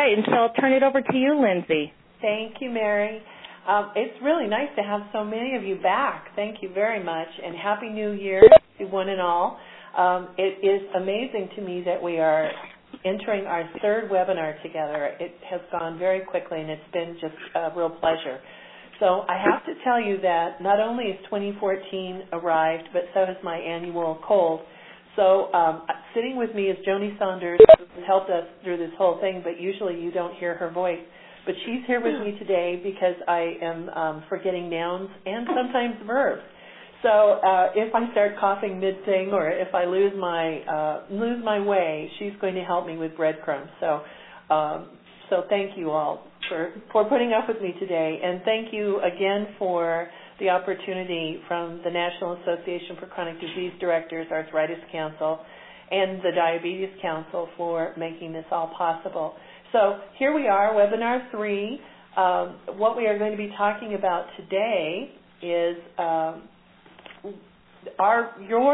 right, and so I'll turn it over to you, Lindsay. Thank you, Mary. It's really nice to have so many of you back. Thank you very much, and Happy New Year to one and all. It is amazing to me that we are entering our third webinar together. It has gone very quickly, and it's been just a real pleasure. So I have to tell you that not only has 2014 arrived, but so has my annual cold. So sitting with me is Joni Saunders, who has helped us through this whole thing, but usually you don't hear her voice. But she's here with me today because I am forgetting nouns and sometimes verbs. So if I start coughing mid-thing or if I lose my way, she's going to help me with breadcrumbs. So thank you all for putting up with me today. And thank you again for the opportunity from the National Association for Chronic Disease Directors, Arthritis Council, and the Diabetes Council for making this all possible. So here we are, Webinar 3. What we are going to be talking about today is our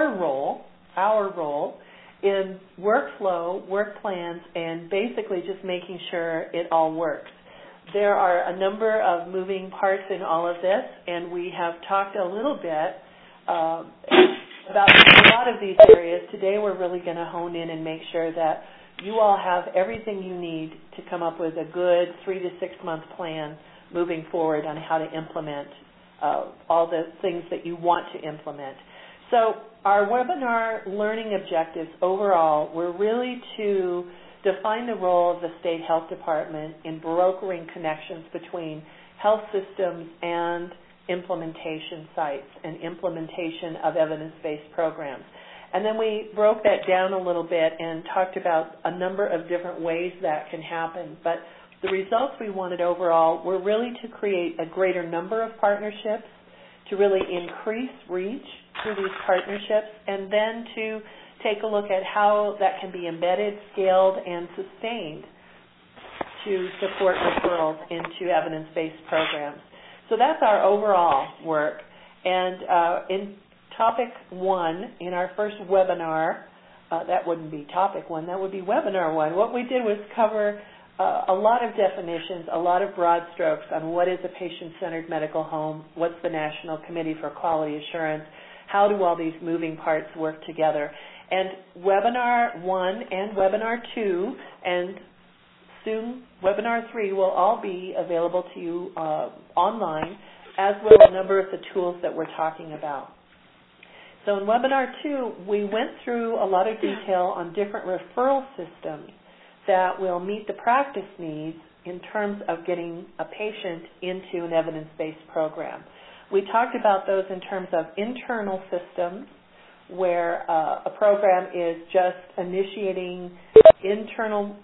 role in workflow, work plans, and basically just making sure it all works. There are a number of moving parts in all of this, and we have talked a little bit about a lot of these areas. Today we're really going to hone in and make sure that you all have everything you need to come up with a good 3 to 6 month plan moving forward on how to implement all the things that you want to implement. So our webinar learning objectives overall were really to define the role of the State Health Department in brokering connections between health systems and implementation sites and implementation of evidence-based programs. And then we broke that down a little bit and talked about a number of different ways that can happen. But the results we wanted overall were really to create a greater number of partnerships, to really increase reach through these partnerships, and then to take a look at how that can be embedded, scaled, and sustained to support referrals into evidence-based programs. So that's our overall work. And in Topic 1, in our first webinar, that wouldn't be Topic 1, that would be Webinar 1. What we did was cover a lot of definitions, a lot of broad strokes on what is a patient-centered medical home, what's the National Committee for Quality Assurance, how do all these moving parts work together. And Webinar 1 and Webinar 2 and soon Webinar 3 will all be available to you online, as will a number of the tools that we're talking about. So in Webinar 2, we went through a lot of detail on different referral systems that will meet the practice needs in terms of getting a patient into an evidence-based program. We talked about those in terms of internal systems, where a program is just initiating internal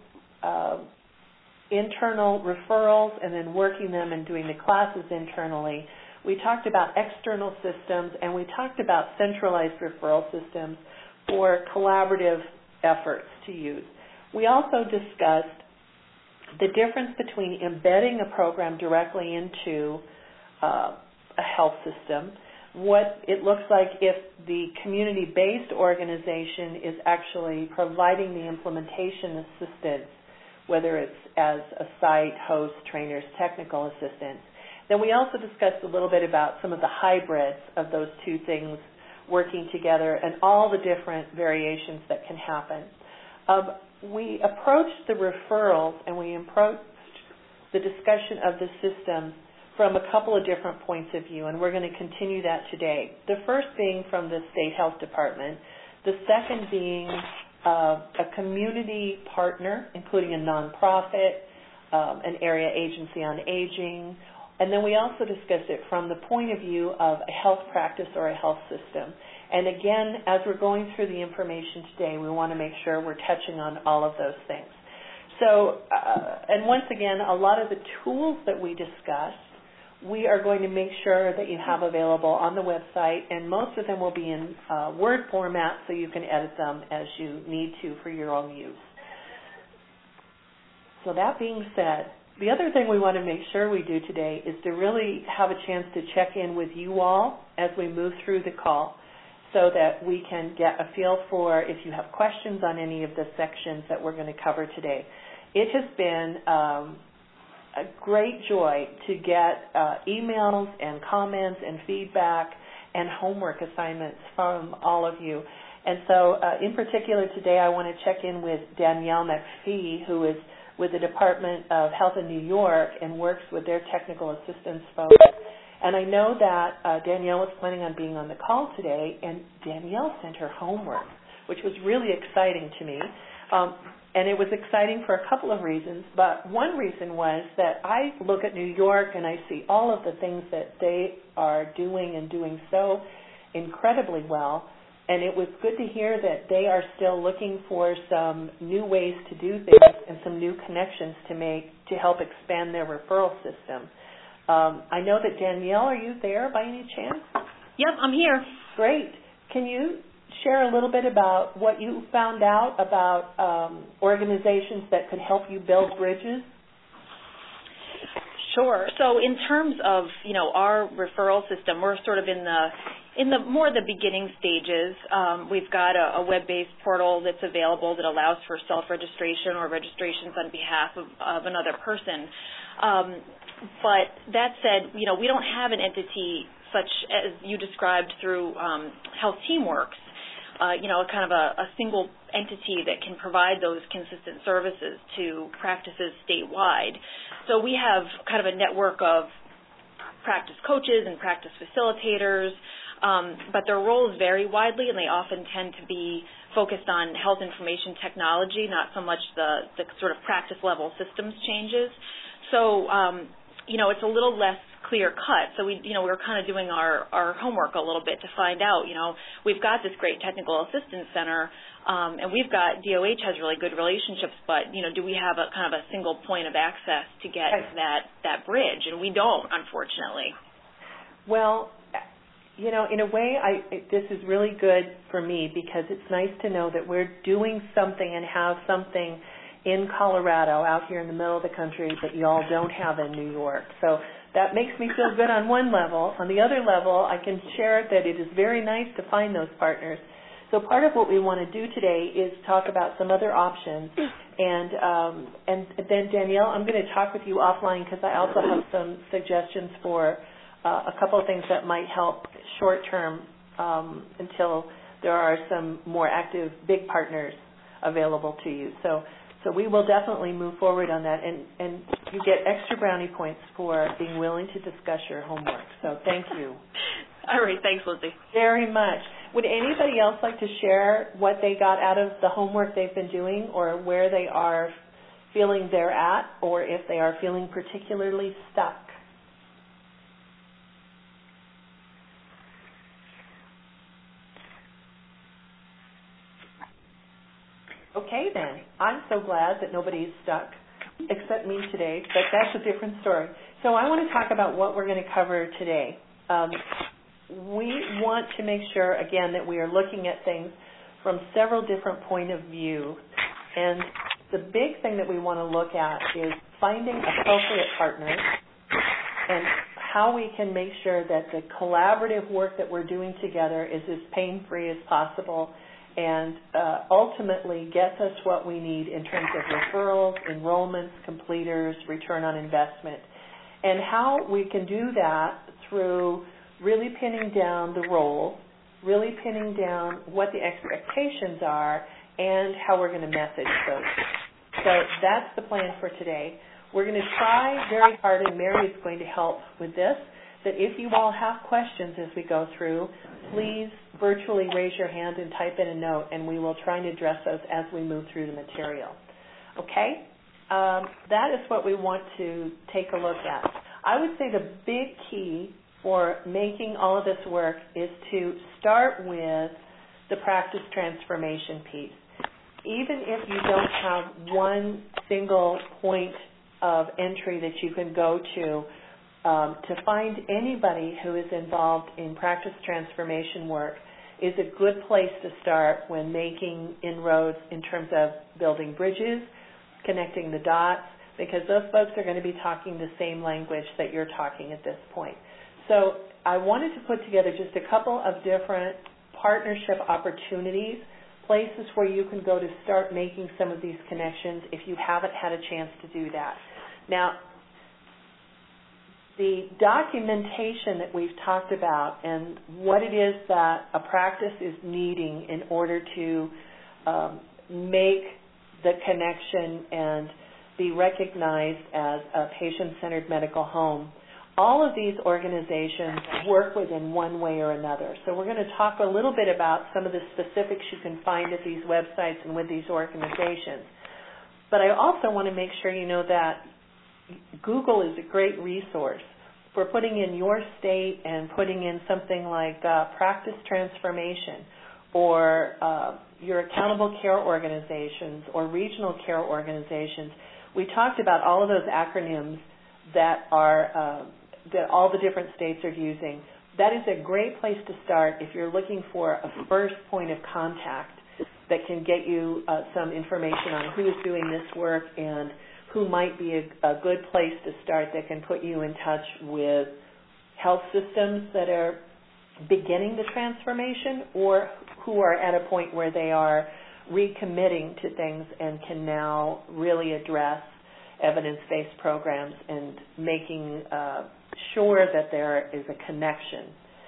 referrals and then working them and doing the classes internally. We talked about external systems, and we talked about centralized referral systems for collaborative efforts to use. We also discussed the difference between embedding a program directly into a health system, what it looks like if the community-based organization is actually providing the implementation assistance, whether it's as a site, host, trainers, technical assistance. Then we also discussed a little bit about some of the hybrids of those two things working together and all the different variations that can happen. We approached the referrals and we approached the discussion of the system from a couple of different points of view, and we're going to continue that today. The first being from the State Health Department, the second being a community partner, including a nonprofit, an area agency on aging, and then we also discussed it from the point of view of a health practice or a health system. And again, as we're going through the information today, we want to make sure we're touching on all of those things. So, and once again, a lot of the tools that we discussed, we are going to make sure that you have available on the website, and most of them will be in Word format so you can edit them as you need to for your own use. So that being said, the other thing we want to make sure we do today is to really have a chance to check in with you all as we move through the call so that we can get a feel for if you have questions on any of the sections that we're going to cover today. it has been a great joy to get emails and comments and feedback and homework assignments from all of you. And so in particular today I want to check in with Danielle McPhee, who is with the Department of Health in New York and works with their technical assistance folks. And I know that Danielle was planning on being on the call today, and Danielle sent her homework, which was really exciting to me. And it was exciting for a couple of reasons, but one reason was that I look at New York and I see all of the things that they are doing and doing so incredibly well, and it was good to hear that they are still looking for some new ways to do things and some new connections to make to help expand their referral system. I know that Danielle, are you there by any chance? Yep, I'm here. Great. Can you share a little bit about what you found out about organizations that could help you build bridges? Sure. So in terms of, our referral system, we're sort of in the more the beginning stages. We've got a web-based portal that's available that allows for self-registration or registrations on behalf of another person. But that said, we don't have an entity such as you described through Health Teamworks, kind of a single entity that can provide those consistent services to practices statewide. So we have kind of a network of practice coaches and practice facilitators, but their roles vary widely, and they often tend to be focused on health information technology, not so much the sort of practice level systems changes. So, it's a little less clear cut. So we're kind of doing our homework a little bit to find out, we've got this great technical assistance center, and we've got, DOH has really good relationships, but, do we have a kind of a single point of access to get that bridge? And we don't, unfortunately. Well, in a way, this is really good for me because it's nice to know that we're doing something and have something in Colorado, out here in the middle of the country, that y'all don't have in New York. So that makes me feel good on one level. On the other level, I can share that it is very nice to find those partners. So part of what we want to do today is talk about some other options. And then, Danielle, I'm going to talk with you offline because I also have some suggestions for a couple of things that might help short-term until there are some more active big partners available to you. So we will definitely move forward on that, and you get extra brownie points for being willing to discuss your homework. So thank you. All right, thanks, Lindsay. Very much. Would anybody else like to share what they got out of the homework they've been doing, or where they are feeling they're at, or if they are feeling particularly stuck? Okay, then. I'm so glad that nobody's stuck except me today, but that's a different story. So I want to talk about what we're going to cover today. We want to make sure, again, that we are looking at things from several different points of view. And the big thing that we want to look at is finding appropriate partners and how we can make sure that the collaborative work that we're doing together is as pain-free as possible and ultimately gets us what we need in terms of referrals, enrollments, completers, return on investment, and how we can do that through really pinning down the role, really pinning down what the expectations are, and how we're going to message those. So that's the plan for today. We're going to try very hard, and Mary is going to help with this, that if you all have questions as we go through, please virtually raise your hand and type in a note, and we will try and address those as we move through the material. Okay? That is what we want to take a look at. I would say the big key for making all of this work is to start with the practice transformation piece. Even if you don't have one single point of entry that you can go to find anybody who is involved in practice transformation work is a good place to start when making inroads in terms of building bridges, connecting the dots, because those folks are going to be talking the same language that you're talking at this point. So I wanted to put together just a couple of different partnership opportunities, places where you can go to start making some of these connections if you haven't had a chance to do that. Now, the documentation that we've talked about and what it is that a practice is needing in order to make the connection and be recognized as a patient-centered medical home, all of these organizations work within one way or another. So we're going to talk a little bit about some of the specifics you can find at these websites and with these organizations. But I also want to make sure you know that Google is a great resource for putting in your state and putting in something like practice transformation or your accountable care organizations or regional care organizations. We talked about all of those acronyms that are that all the different states are using. That is a great place to start if you're looking for a first point of contact that can get you some information on who's doing this work and who might be a good place to start that can put you in touch with health systems that are beginning the transformation or who are at a point where they are recommitting to things and can now really address evidence-based programs and making sure that there is a connection.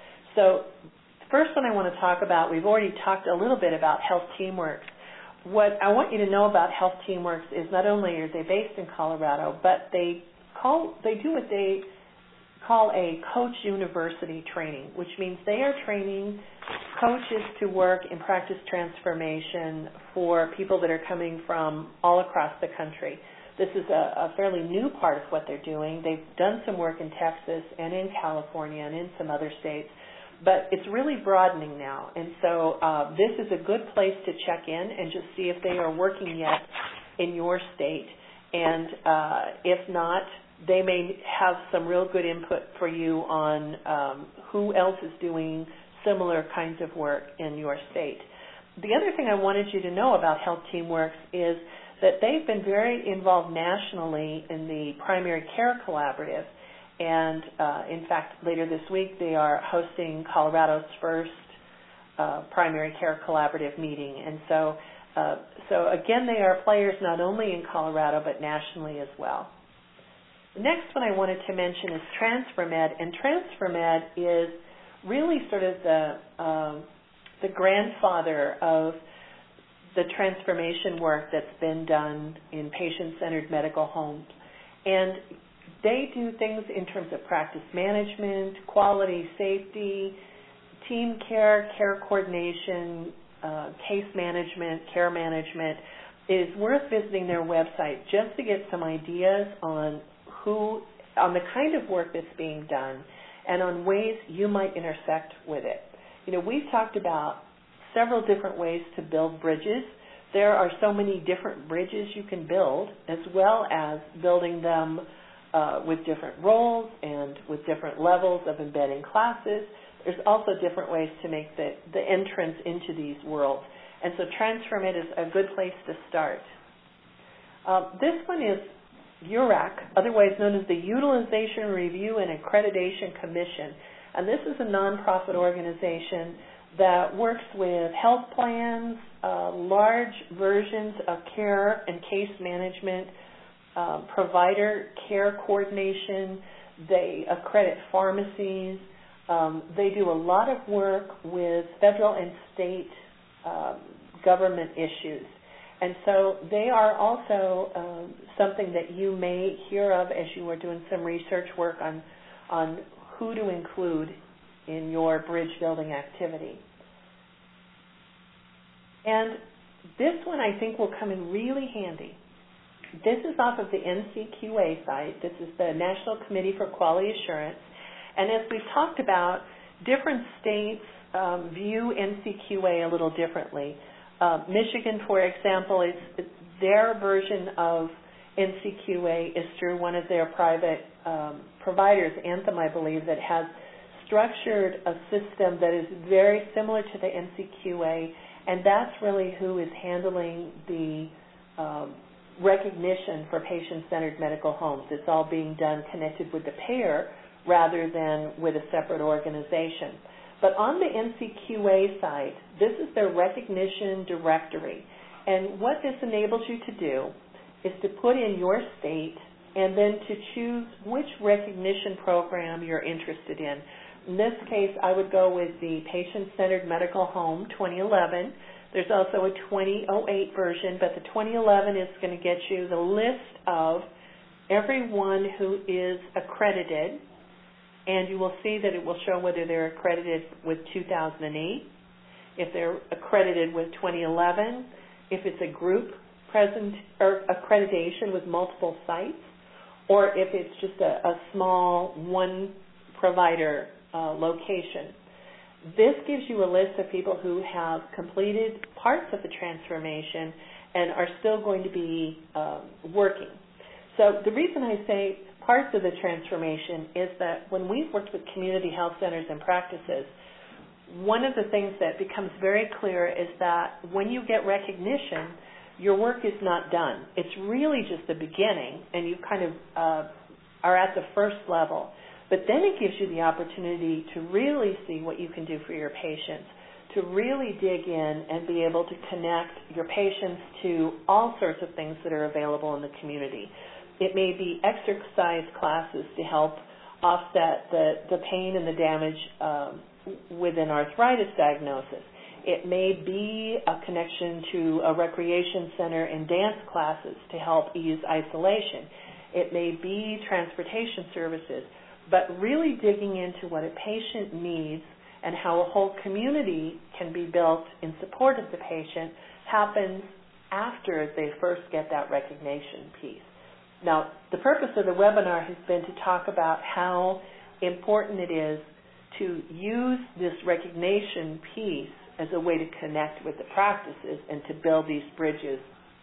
So first one I want to talk about, we've already talked a little bit about Health TeamWorks. What I want you to know about Health TeamWorks is not only are they based in Colorado, but they do what they call a coach university training, which means they are training coaches to work in practice transformation for people that are coming from all across the country. This is a fairly new part of what they're doing. They've done some work in Texas and in California and in some other states, but it's really broadening now. And so this is a good place to check in and just see if they are working yet in your state. And if not, they may have some real good input for you on who else is doing similar kinds of work in your state. The other thing I wanted you to know about Health TeamWorks is that they've been very involved nationally in the Primary Care Collaborative. And, in fact, later this week they are hosting Colorado's first Primary Care Collaborative meeting. And so again, they are players not only in Colorado but nationally as well. The next one I wanted to mention is TransferMed. And TransferMed is really sort of the grandfather of the transformation work that's been done in patient-centered medical homes. And they do things in terms of practice management, quality, safety, team care, care coordination, case management, care management. It is worth visiting their website just to get some ideas on the kind of work that's being done and on ways you might intersect with it. You know, we've talked about several different ways to build bridges. There are so many different bridges you can build, as well as building them with different roles and with different levels of embedding classes. There's also different ways to make the entrance into these worlds. And so TransferMed is a good place to start. This one is URAC, otherwise known as the Utilization Review and Accreditation Commission. And this is a nonprofit organization that works with health plans, large versions of care and case management, provider care coordination. They accredit pharmacies. They do a lot of work with federal and state government issues. And so they are also something that you may hear of as you are doing some research work on who to include in your bridge building activity. And this one I think will come in really handy. This is off of the NCQA site. This is the National Committee for Quality Assurance. And as we've talked about, different states view NCQA a little differently. Michigan, for example, their version of NCQA is through one of their private providers, Anthem, I believe, that has structured a system that is very similar to the NCQA, and that's really who is handling the recognition for patient-centered medical homes. It's all being done connected with the payer rather than with a separate organization. But on the NCQA site, this is their recognition directory. And what this enables you to do is to put in your state and then to choose which recognition program you're interested in. In this case, I would go with the Patient-Centered Medical Home 2011. There's also a 2008 version, but the 2011 is going to get you the list of everyone who is accredited, and you will see that it will show whether they're accredited with 2008, if they're accredited with 2011, if it's a group accreditation with multiple sites, or if it's just a small one provider location. This gives you a list of people who have completed parts of the transformation and are still going to be working. So the reason I say parts of the transformation is that when we've worked with community health centers and practices, one of the things that becomes very clear is that when you get recognition, your work is not done. It's really just the beginning, and you kind of are at the first level. But then it gives you the opportunity to really see what you can do for your patients, to really dig in and be able to connect your patients to all sorts of things that are available in the community. It may be exercise classes to help offset the pain and the damage with an arthritis diagnosis. It may be a connection to a recreation center and dance classes to help ease isolation. It may be transportation services, but really digging into what a patient needs and how a whole community can be built in support of the patient happens after they first get that recognition piece. Now, the purpose of the webinar has been to talk about how important it is to use this recognition piece as a way to connect with the practices and to build these bridges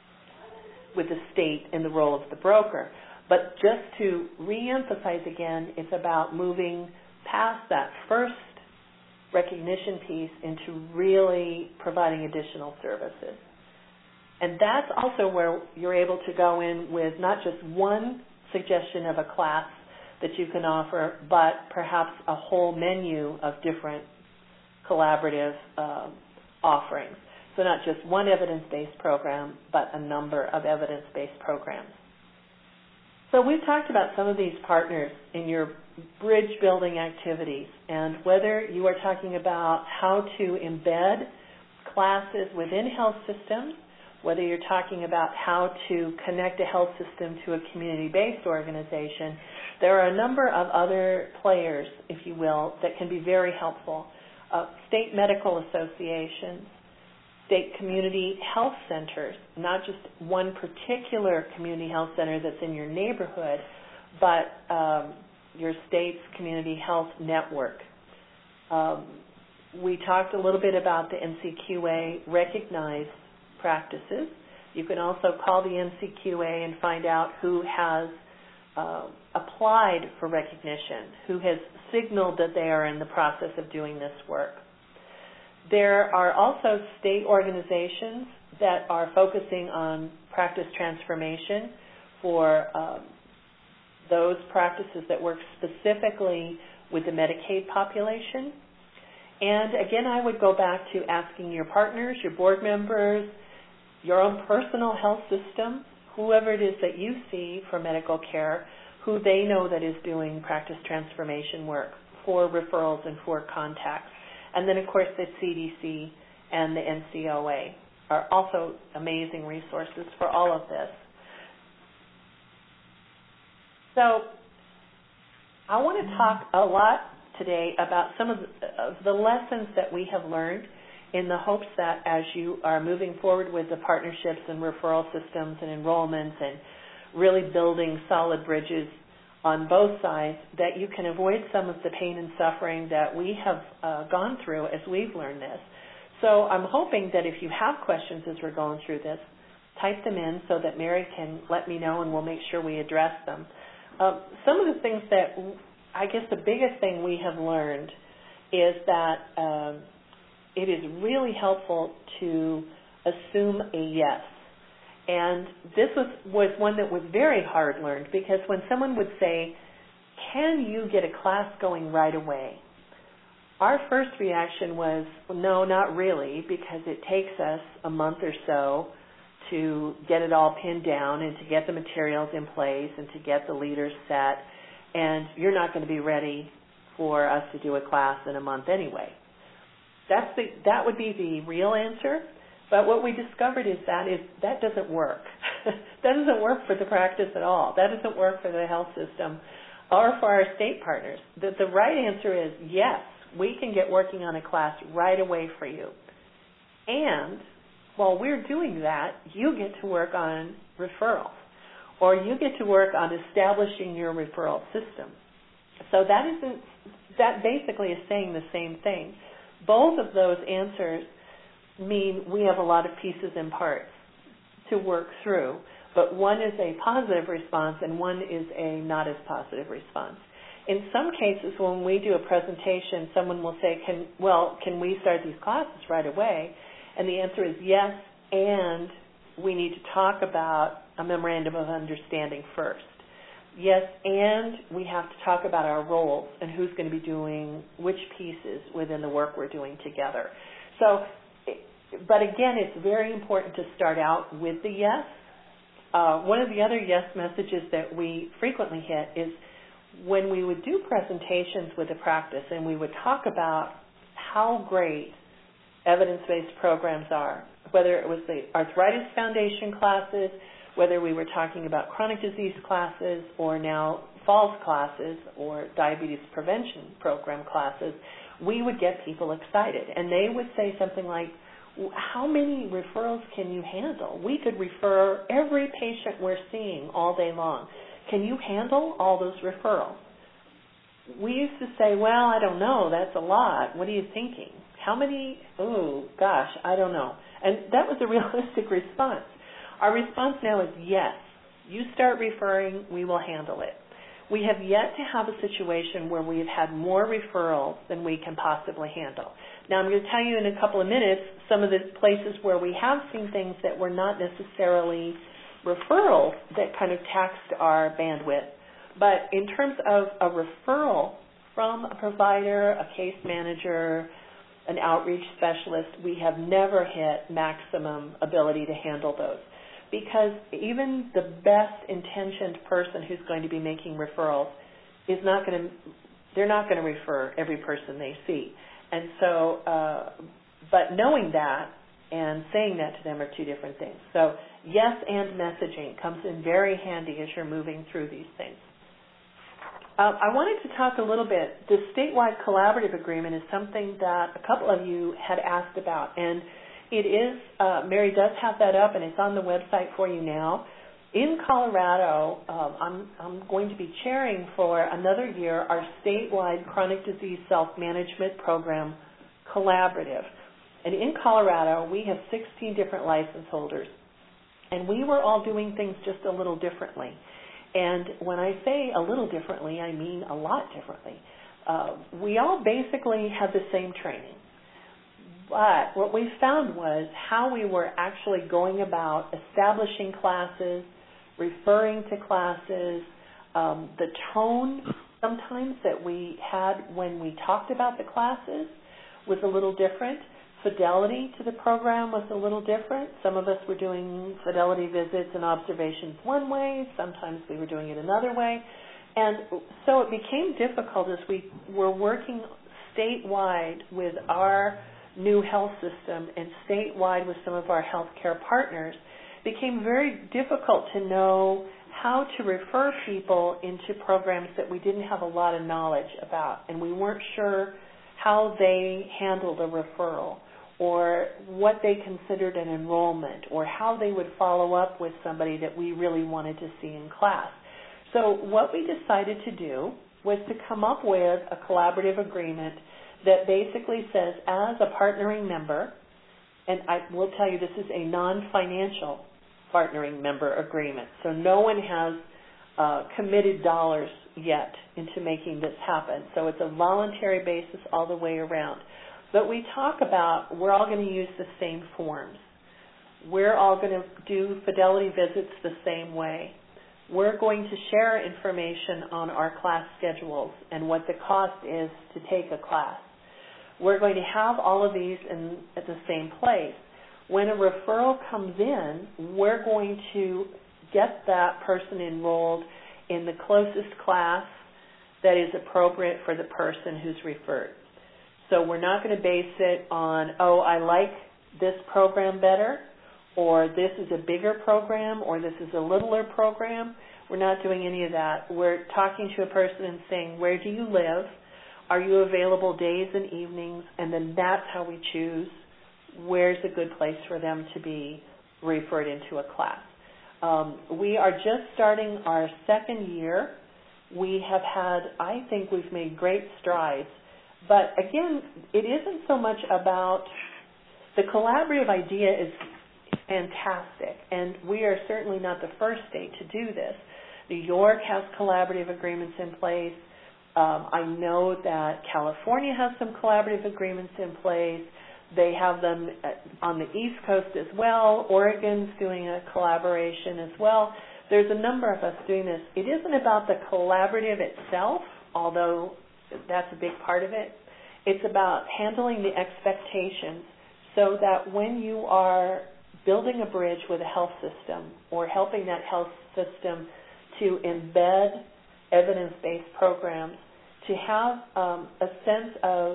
with the state in the role of the broker. But just to reemphasize again, it's about moving past that first recognition piece into really providing additional services. And that's also where you're able to go in with not just one suggestion of a class that you can offer, but perhaps a whole menu of different collaborative offerings. So not just one evidence-based program, but a number of evidence-based programs. So we've talked about some of these partners in your bridge building activities, and whether you are talking about how to embed classes within health systems, whether you're talking about how to connect a health system to a community-based organization, there are a number of other players, if you will, that can be very helpful. State medical associations, state community health centers, not just one particular community health center that's in your neighborhood, but your state's community health network. We talked a little bit about the NCQA recognized practices. You can also call the NCQA and find out who has applied for recognition, who has signaled that they are in the process of doing this work. There are also state organizations that are focusing on practice transformation for those practices that work specifically with the Medicaid population. And again, I would go back to asking your partners, your board members, your own personal health system, whoever it is that you see for medical care, who they know that is doing practice transformation work for referrals and for contacts. And then, of course, the CDC and the NCOA are also amazing resources for all of this. So I want to talk a lot today about some of the lessons that we have learned, in the hopes that as you are moving forward with the partnerships and referral systems and enrollments and really building solid bridges on both sides, that you can avoid some of the pain and suffering that we have gone through as we've learned this. So I'm hoping that if you have questions as we're going through this, type them in so that Mary can let me know and we'll make sure we address them. Some of the things that, I guess the biggest thing we have learned is that it is really helpful to assume a yes. And this was one that was very hard learned, because when someone would say, can you get a class going right away? our first reaction was, no, not really, because it takes us a month or so to get it all pinned down and to get the materials in place and to get the leaders set, and you're not going to be ready for us to do a class in a month anyway. That would be the real answer, but what we discovered is that doesn't work. That doesn't work for the practice at all. That doesn't work for the health system or for our state partners. The right answer is yes, we can get working on a class right away for you. And while we're doing that, you get to work on referrals, or you get to work on establishing your referral system. So that basically is saying the same thing. Both of those answers mean we have a lot of pieces and parts to work through, but one is a positive response and one is a not as positive response. In some cases, when we do a presentation, someone will say, can we start these classes right away? And the answer is yes, and we need to talk about a memorandum of understanding first. Yes, and we have to talk about our roles and who's going to be doing which pieces within the work we're doing together. So, but again, it's very important to start out with the yes. One of the other yes messages that we frequently hit is when we would do presentations with the practice and we would talk about how great evidence-based programs are, whether it was the Arthritis Foundation classes, whether we were talking about chronic disease classes or now falls classes or diabetes prevention program classes, we would get people excited. And they would say something like, how many referrals can you handle? We could refer every patient we're seeing all day long. Can you handle all those referrals? We used to say, well, I don't know. That's a lot. What are you thinking? How many? Oh, gosh, I don't know. And that was a realistic response. Our response now is yes. You start referring, we will handle it. We have yet to have a situation where we have had more referrals than we can possibly handle. Now, I'm going to tell you in a couple of minutes some of the places where we have seen things that were not necessarily referrals that kind of taxed our bandwidth. But in terms of a referral from a provider, a case manager, an outreach specialist, we have never hit maximum ability to handle those. Because even the best intentioned person who's going to be making referrals they're not going to refer every person they see. And so, but knowing that and saying that to them are two different things. So yes and messaging comes in very handy as you're moving through these things. I wanted to talk a little bit. The statewide collaborative agreement is something that a couple of you had asked about, and it is, Mary does have that up, and it's on the website for you now. In Colorado, I'm going to be chairing for another year our statewide chronic disease self-management program collaborative. And in Colorado, we have 16 different license holders, and we were all doing things just a little differently. And when I say a little differently, I mean a lot differently. We all basically had the same training. But what we found was how we were actually going about establishing classes, referring to classes, the tone sometimes that we had when we talked about the classes was a little different. Fidelity to the program was a little different. Some of us were doing fidelity visits and observations one way. Sometimes we were doing it another way. And so it became difficult as we were working statewide with our new health system and statewide with some of our healthcare partners. It became very difficult to know how to refer people into programs that we didn't have a lot of knowledge about, and we weren't sure how they handled a referral or what they considered an enrollment or how they would follow up with somebody that we really wanted to see in class. So what we decided to do was to come up with a collaborative agreement that basically says, as a partnering member, and I will tell you this is a non-financial partnering member agreement, so no one has committed dollars yet into making this happen. So it's a voluntary basis all the way around. But we talk about we're all going to use the same forms. We're all going to do fidelity visits the same way. We're going to share information on our class schedules and what the cost is to take a class. we're going to have all of these at the same place. When a referral comes in, we're going to get that person enrolled in the closest class that is appropriate for the person who's referred. So we're not going to base it on, oh, I like this program better, or this is a bigger program, or this is a littler program. We're not doing any of that. We're talking to a person and saying, where do you live? Are you available days and evenings? And then that's how we choose where's a good place for them to be referred into a class. We are just starting our second year. We have had, I think we've made great strides. But again, it isn't so much about, the collaborative idea is fantastic, and we are certainly not the first state to do this. New York has collaborative agreements in place. I know that California has some collaborative agreements in place. They have them on the East Coast as well. Oregon's doing a collaboration as well. There's a number of us doing this. It isn't about the collaborative itself, although that's a big part of it. It's about handling the expectations so that when you are building a bridge with a health system or helping that health system to embed evidence-based programs, to have a sense of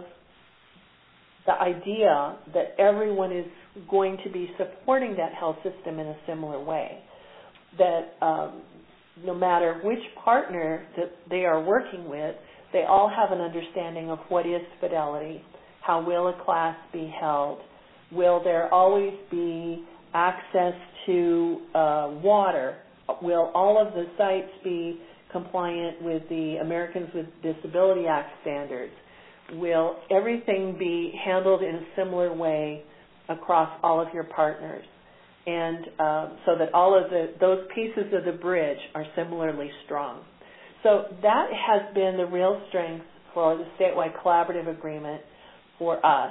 the idea that everyone is going to be supporting that health system in a similar way, that no matter which partner that they are working with, they all have an understanding of what is fidelity, how will a class be held, will there always be access to water, will all of the sites be compliant with the Americans with Disability Act standards, will everything be handled in a similar way across all of your partners, and so that all of those pieces of the bridge are similarly strong. So that has been the real strength for the statewide collaborative agreement for us.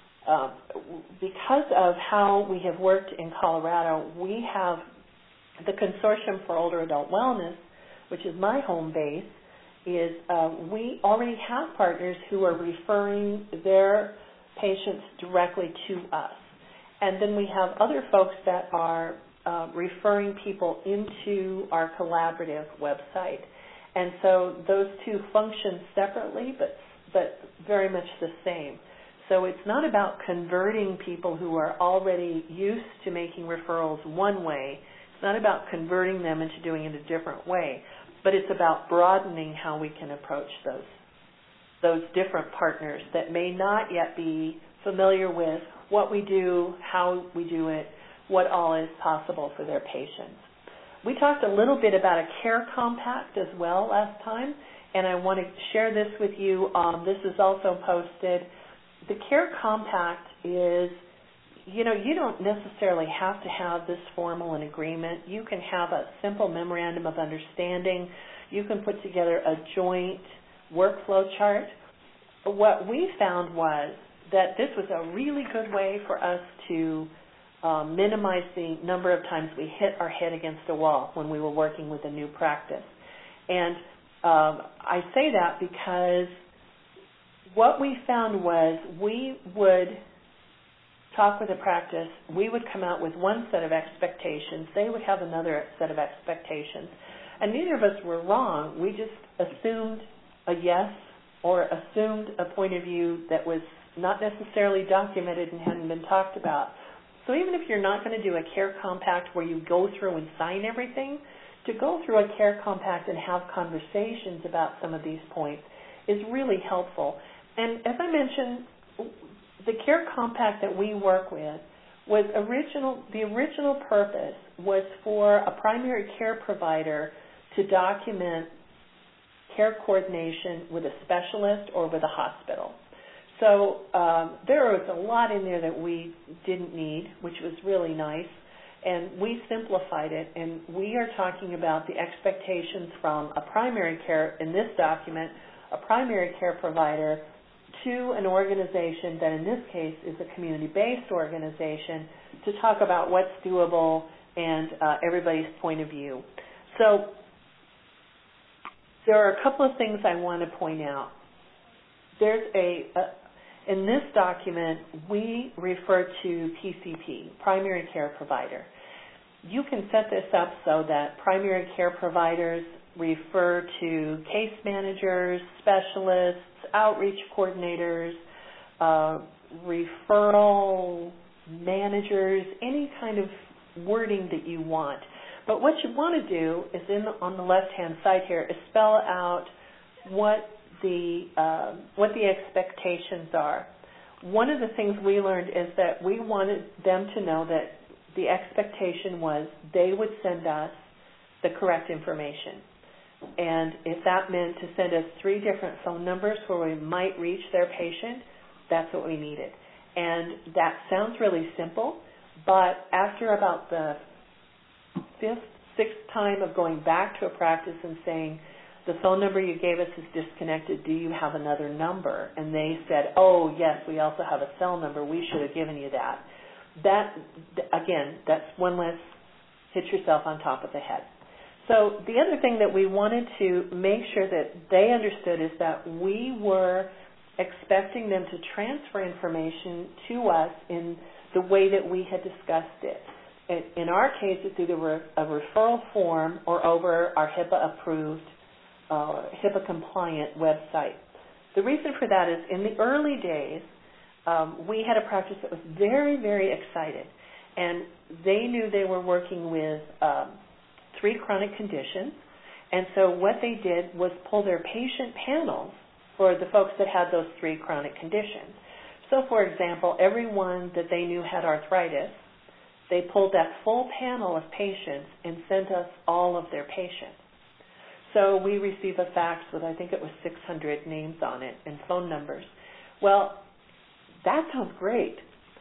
Because of how we have worked in Colorado, we have the Consortium for Older Adult Wellness, which is my home base, is we already have partners who are referring their patients directly to us. And then we have other folks that are referring people into our collaborative website. And so those two function separately, but very much the same. So it's not about converting people who are already used to making referrals one way. It's not about converting them into doing it a different way, but it's about broadening how we can approach those different partners that may not yet be familiar with what we do, how we do it, what all is possible for their patients. We talked a little bit about a care compact as well last time, and I want to share this with you. This is also posted. The care compact is, you don't necessarily have to have this formal an agreement. You can have a simple memorandum of understanding. You can put together a joint workflow chart. What we found was that this was a really good way for us to minimize the number of times we hit our head against a wall when we were working with a new practice. And I say that because what we found was we would talk with a practice, we would come out with one set of expectations, they would have another set of expectations. And neither of us were wrong. We just assumed a yes or assumed a point of view that was not necessarily documented and hadn't been talked about. So even if you're not going to do a care compact where you go through and sign everything, to go through a care compact and have conversations about some of these points is really helpful. And as I mentioned, the care compact that we work with was the original purpose was for a primary care provider to document care coordination with a specialist or with a hospital. So there was a lot in there that we didn't need, which was really nice, and we simplified it, and we are talking about the expectations from a primary care, in this document, a primary care provider to an organization that in this case is a community-based organization to talk about what's doable and everybody's point of view. So there are a couple of things I want to point out. There's In this document, we refer to PCP, primary care provider. You can set this up so that primary care providers refer to case managers, specialists, outreach coordinators, referral managers, any kind of wording that you want. But what you want to do is on the left-hand side here is spell out what the expectations are. One of the things we learned is that we wanted them to know that the expectation was they would send us the correct information. And if that meant to send us 3 different phone numbers where we might reach their patient, that's what we needed. And that sounds really simple, but after about the 5th, 6th time of going back to a practice and saying, the phone number you gave us is disconnected, do you have another number? And they said, oh, yes, we also have a cell number, we should have given you that. That, again, that's one less hit yourself on top of the head. So the other thing that we wanted to make sure that they understood is that we were expecting them to transfer information to us in the way that we had discussed it. In our case, it's either a referral form or over our HIPAA-approved, HIPAA-compliant website. The reason for that is in the early days, we had a practice that was very, very excited, and they knew they were working with 3 chronic conditions, and so what they did was pull their patient panels for the folks that had those 3 chronic conditions. So, for example, everyone that they knew had arthritis, they pulled that full panel of patients and sent us all of their patients. So we receive a fax with, I think it was 600 names on it and phone numbers. Well, that sounds great,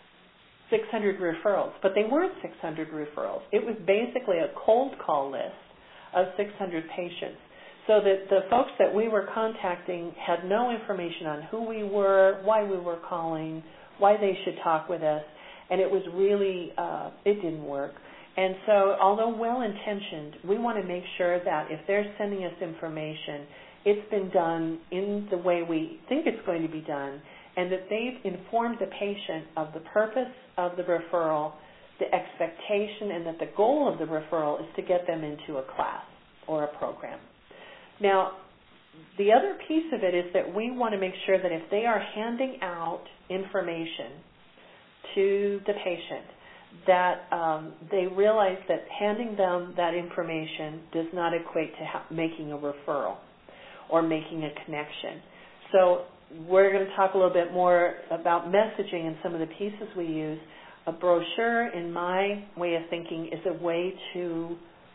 600 referrals, but they weren't 600 referrals. It was basically a cold call list of 600 patients. So that the folks that we were contacting had no information on who we were, why we were calling, why they should talk with us, and it was really, it didn't work. And so although well-intentioned, we want to make sure that if they're sending us information, it's been done in the way we think it's going to be done, and that they've informed the patient of the purpose of the referral, the expectation, and that the goal of the referral is to get them into a class or a program. Now, the other piece of it is that we want to make sure that if they are handing out information to the patient, that they realize that handing them that information does not equate to making a referral or making a connection. So we're going to talk a little bit more about messaging and some of the pieces we use. A brochure, in my way of thinking, is a way to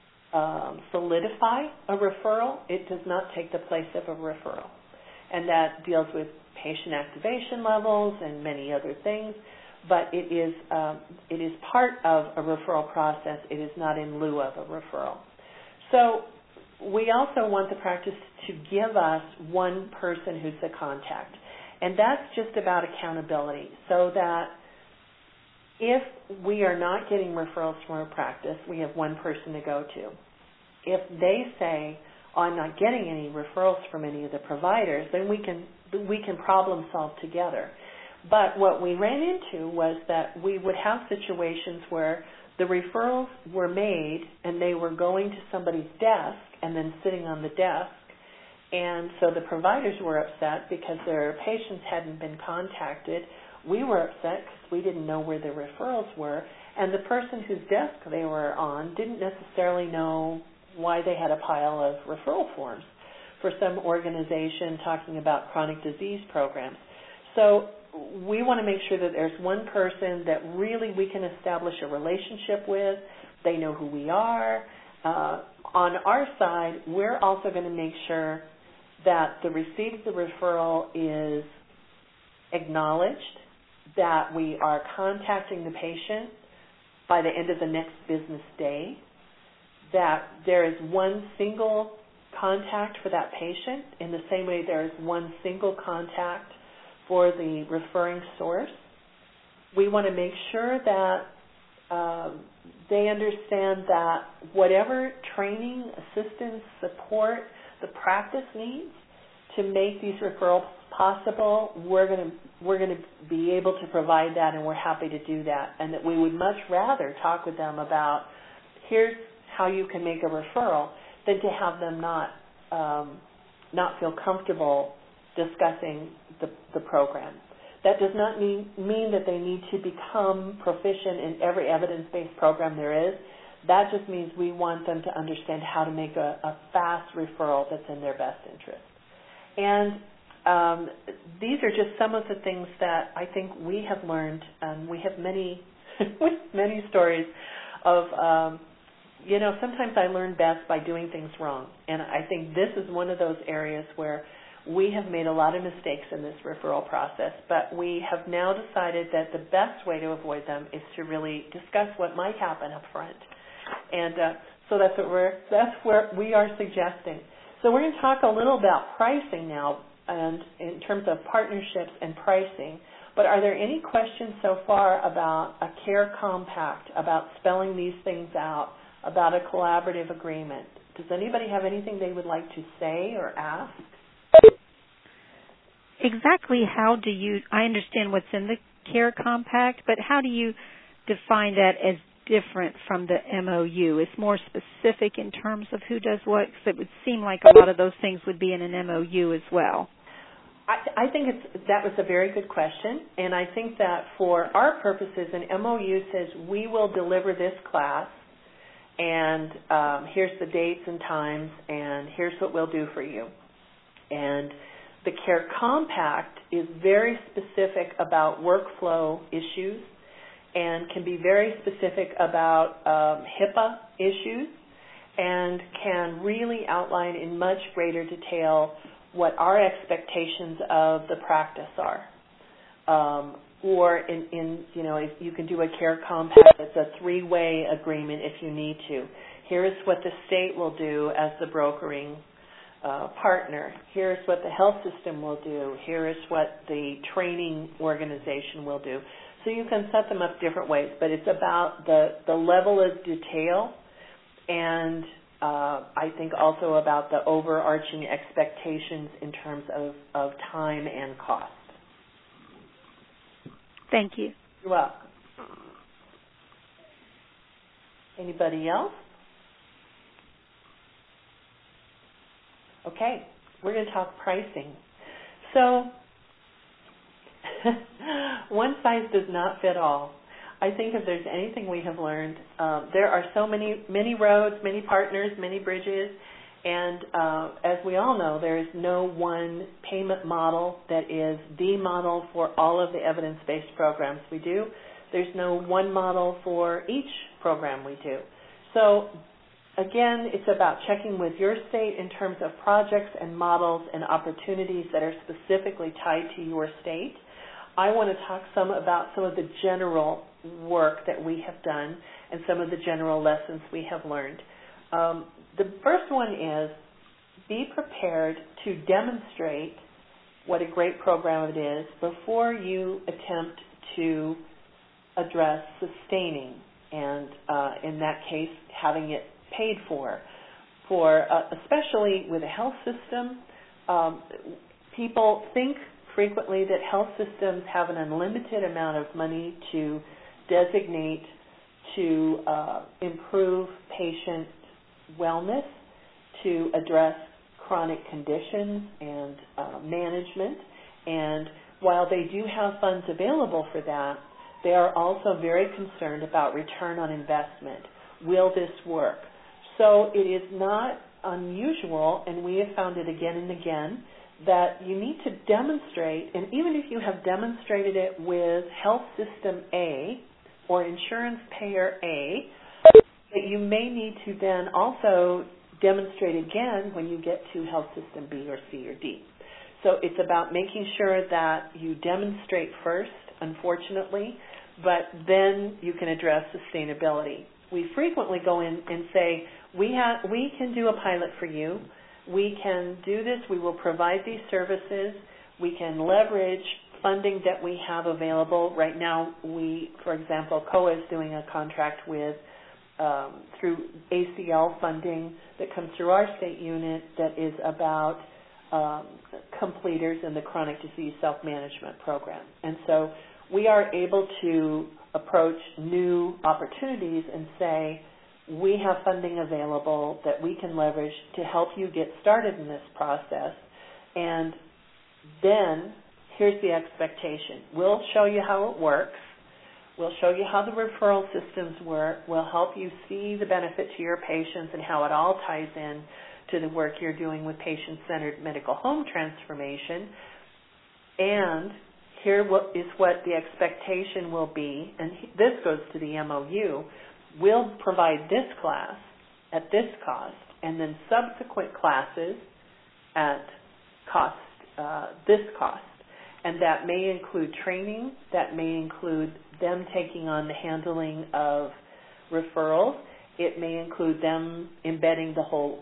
solidify a referral. It does not take the place of a referral. And that deals with patient activation levels and many other things, but it is part of a referral process. It is not in lieu of a referral. So we also want the practice to give us one person who's the contact. And that's just about accountability, so that if we are not getting referrals from our practice, we have one person to go to. If they say, oh, I'm not getting any referrals from any of the providers, then we can problem solve together. But what we ran into was that we would have situations where the referrals were made and they were going to somebody's desk and then sitting on the desk. And so the providers were upset because their patients hadn't been contacted. We were upset because we didn't know where the referrals were. And the person whose desk they were on didn't necessarily know why they had a pile of referral forms for some organization talking about chronic disease programs. So we want to make sure that there's one person that really we can establish a relationship with. They know who we are. On our side, we're also going to make sure that the receipt of the referral is acknowledged, that we are contacting the patient by the end of the next business day, that there is one single contact for that patient in the same way there is one single contact for the referring source. We want to make sure that they understand that whatever training, assistance, support the practice needs to make these referrals possible, we're going to be able to provide that, and we're happy to do that. And that we would much rather talk with them about here's how you can make a referral than to have them not feel comfortable discussing the program. That does not mean that they need to become proficient in every evidence-based program there is. That just means we want them to understand how to make a fast referral that's in their best interest. And these are just some of the things that I think we have learned. We have many, many stories of, sometimes I learn best by doing things wrong. And I think this is one of those areas where we have made a lot of mistakes in this referral process, but we have now decided that the best way to avoid them is to really discuss what might happen up front. And so that's what we are suggesting. So we're going to talk a little about pricing now, and in terms of partnerships and pricing. But are there any questions so far about a care compact, about spelling these things out, about a collaborative agreement? Does anybody have anything they would like to say or ask? Exactly how do you, I understand what's in the care compact, but how do you define that as different from the MOU? It's more specific in terms of who does what, because it would seem like a lot of those things would be in an MOU as well. I think that was a very good question, and I think that for our purposes, an MOU says we will deliver this class, and here's the dates and times, and here's what we'll do for you. And the Care Compact is very specific about workflow issues and can be very specific about HIPAA issues and can really outline in much greater detail what our expectations of the practice are. Or if you can do a Care Compact, it's a three-way agreement if you need to. Here is what the state will do as the brokering partner. Here's what the health system will do. Here is what the training organization will do. So you can set them up different ways, but it's about the level of detail and I think also about the overarching expectations in terms of time and cost. Thank you. You're welcome. Anybody else? Okay, we're going to talk pricing. So one size does not fit all. I think if there's anything we have learned, there are so many roads, many partners, many bridges, and as we all know, there is no one payment model that is the model for all of the evidence-based programs we do. There's no one model for each program we do. So again, it's about checking with your state in terms of projects and models and opportunities that are specifically tied to your state. I want to talk some about some of the general work that we have done and some of the general lessons we have learned. The first one is be prepared to demonstrate what a great program it is before you attempt to address sustaining and, in that case, having it paid for. Especially with a health system, people think frequently that health systems have an unlimited amount of money to designate to improve patient wellness, to address chronic conditions and management. And while they do have funds available for that, they are also very concerned about return on investment. Will this work? So it is not unusual, and we have found it again and again, that you need to demonstrate, and even if you have demonstrated it with health system A or insurance payer A, that you may need to then also demonstrate again when you get to health system B or C or D. So it's about making sure that you demonstrate first, unfortunately, but then you can address sustainability. We frequently go in and say, we can do a pilot for you. We can do this. We will provide these services. We can leverage funding that we have available. Right now, for example, COA is doing a contract with through ACL funding that comes through our state unit that is about completers in the chronic disease self-management program. And so we are able to approach new opportunities and say, we have funding available that we can leverage to help you get started in this process. And then here's the expectation. We'll show you how it works. We'll show you how the referral systems work. We'll help you see the benefit to your patients and how it all ties in to the work you're doing with patient-centered medical home transformation. And here is what the expectation will be, and this goes to the MOU. We'll provide this class at this cost, and then subsequent classes at cost, this cost. And that may include training, that may include them taking on the handling of referrals. It may include them embedding the whole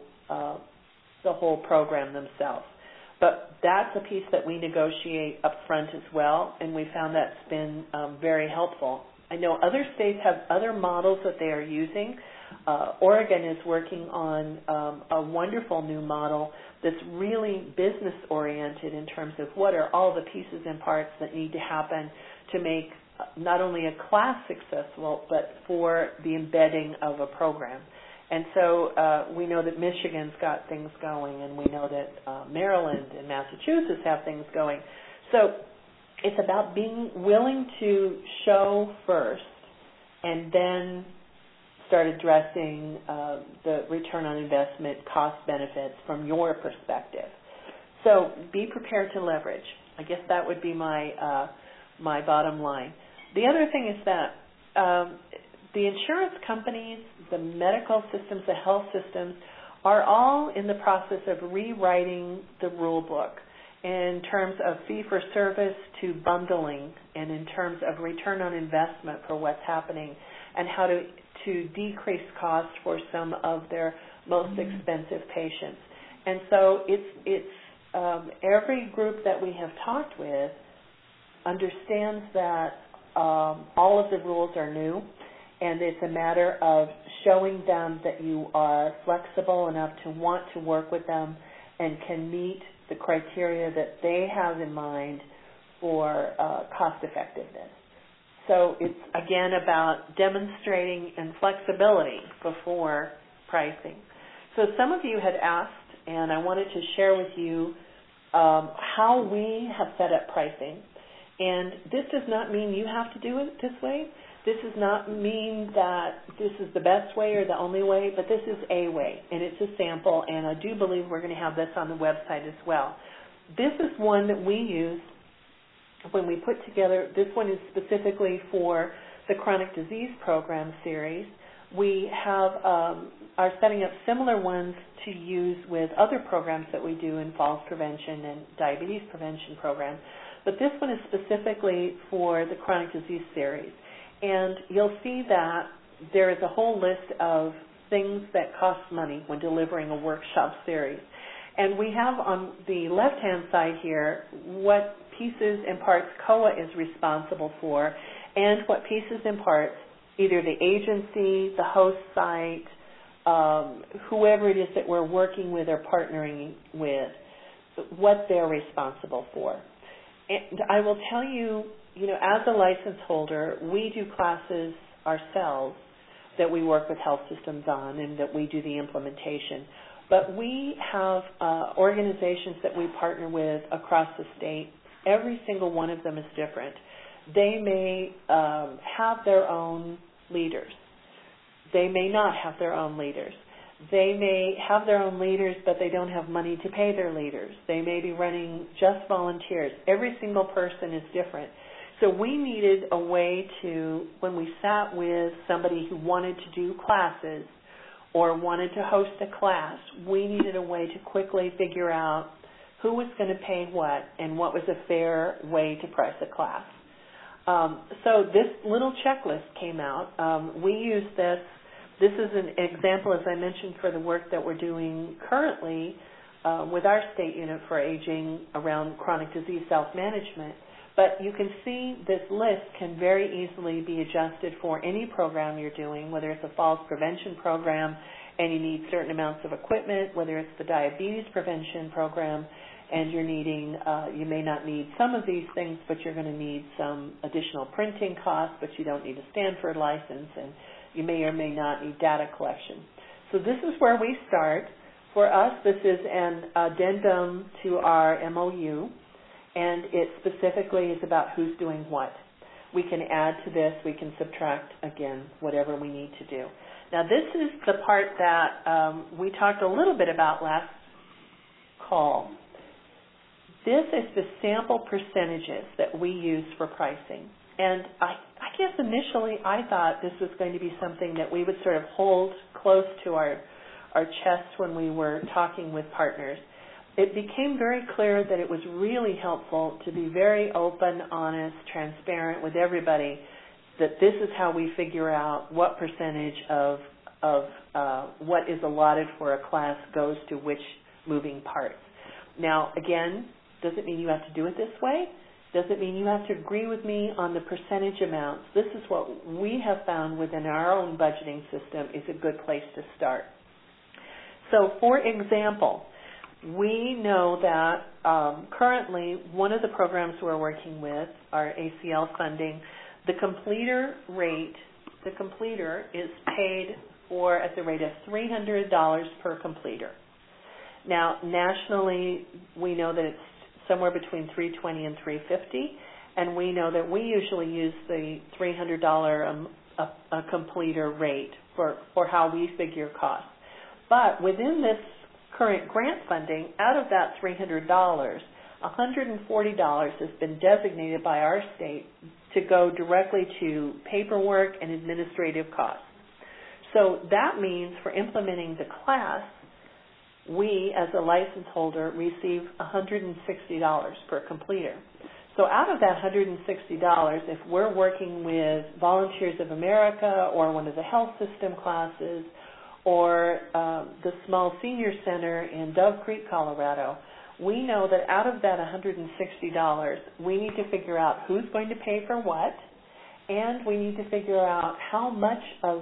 program themselves. But that's a piece that we negotiate up front as well, and we found that's been very helpful. I know other states have other models that they are using. Oregon is working on a wonderful new model that's really business-oriented in terms of what are all the pieces and parts that need to happen to make not only a class successful, but for the embedding of a program. And so we know that Michigan's got things going, and we know that Maryland and Massachusetts have things going. So it's about being willing to show first and then start addressing the return on investment, cost benefits from your perspective. So be prepared to leverage. I guess that would be my bottom line. The other thing is that the insurance companies, the medical systems, the health systems are all in the process of rewriting the rule book in terms of fee-for-service to bundling and in terms of return on investment for what's happening and how to decrease costs for some of their most expensive patients. And so it's every group that we have talked with understands that all of the rules are new, and it's a matter of showing them that you are flexible enough to want to work with them and can meet the criteria that they have in mind for cost effectiveness. So it's, again, about demonstrating and flexibility before pricing. So some of you had asked, and I wanted to share with you how we have set up pricing. And this does not mean you have to do it this way. This does not mean that this is the best way or the only way, but this is a way, and it's a sample, and I do believe we're going to have this on the website as well. This is one that we use when we put together. This one is specifically for the chronic disease program series. We have are setting up similar ones to use with other programs that we do in falls prevention and diabetes prevention program, but this one is specifically for the chronic disease series. And you'll see that there is a whole list of things that cost money when delivering a workshop series. And we have on the left-hand side here what pieces and parts COA is responsible for and what pieces and parts either the agency, the host site, whoever it is that we're working with or partnering with, what they're responsible for. And I will tell you, as a license holder, we do classes ourselves that we work with health systems on and that we do the implementation. But we have organizations that we partner with across the state. Every single one of them is different. They may have their own leaders. They may not have their own leaders. They may have their own leaders, but they don't have money to pay their leaders. They may be running just volunteers. Every single person is different. So we needed a way to, when we sat with somebody who wanted to do classes or wanted to host a class, we needed a way to quickly figure out who was going to pay what and what was a fair way to price a class. So this little checklist came out. We use this. This is an example, as I mentioned, for the work that we're doing currently with our state unit for aging around chronic disease self-management. But you can see this list can very easily be adjusted for any program you're doing, whether it's a falls prevention program and you need certain amounts of equipment, whether it's the diabetes prevention program and you're needing, you may not need some of these things, but you're going to need some additional printing costs, but you don't need a Stanford license, and you may or may not need data collection. So this is where we start. For us, this is an addendum to our MOU, and it specifically is about who's doing what. We can add to this, we can subtract, again, whatever we need to do. Now this is the part that we talked a little bit about last call. This is the sample percentages that we use for pricing. And I guess initially I thought this was going to be something that we would sort of hold close to our chest when we were talking with partners. It became very clear that it was really helpful to be very open, honest, transparent with everybody, that this is how we figure out what percentage of what is allotted for a class goes to which moving parts. Now, again, doesn't mean you have to do it this way. Doesn't mean you have to agree with me on the percentage amounts. This is what we have found within our own budgeting system is a good place to start. So, for example, we know that currently one of the programs we're working with, our ACL funding, the completer is paid for at the rate of $300 per completer. Now, nationally, we know that it's somewhere between $320 and $350, and we know that we usually use the $300 a completer rate for how we figure costs. But within this current grant funding, out of that $300, $140 has been designated by our state to go directly to paperwork and administrative costs. So that means for implementing the class, we, as a license holder, receive $160 per completer. So out of that $160, if we're working with Volunteers of America or one of the health system classes or the small senior center in Dove Creek, Colorado, we know that out of that $160, we need to figure out who's going to pay for what, and we need to figure out how much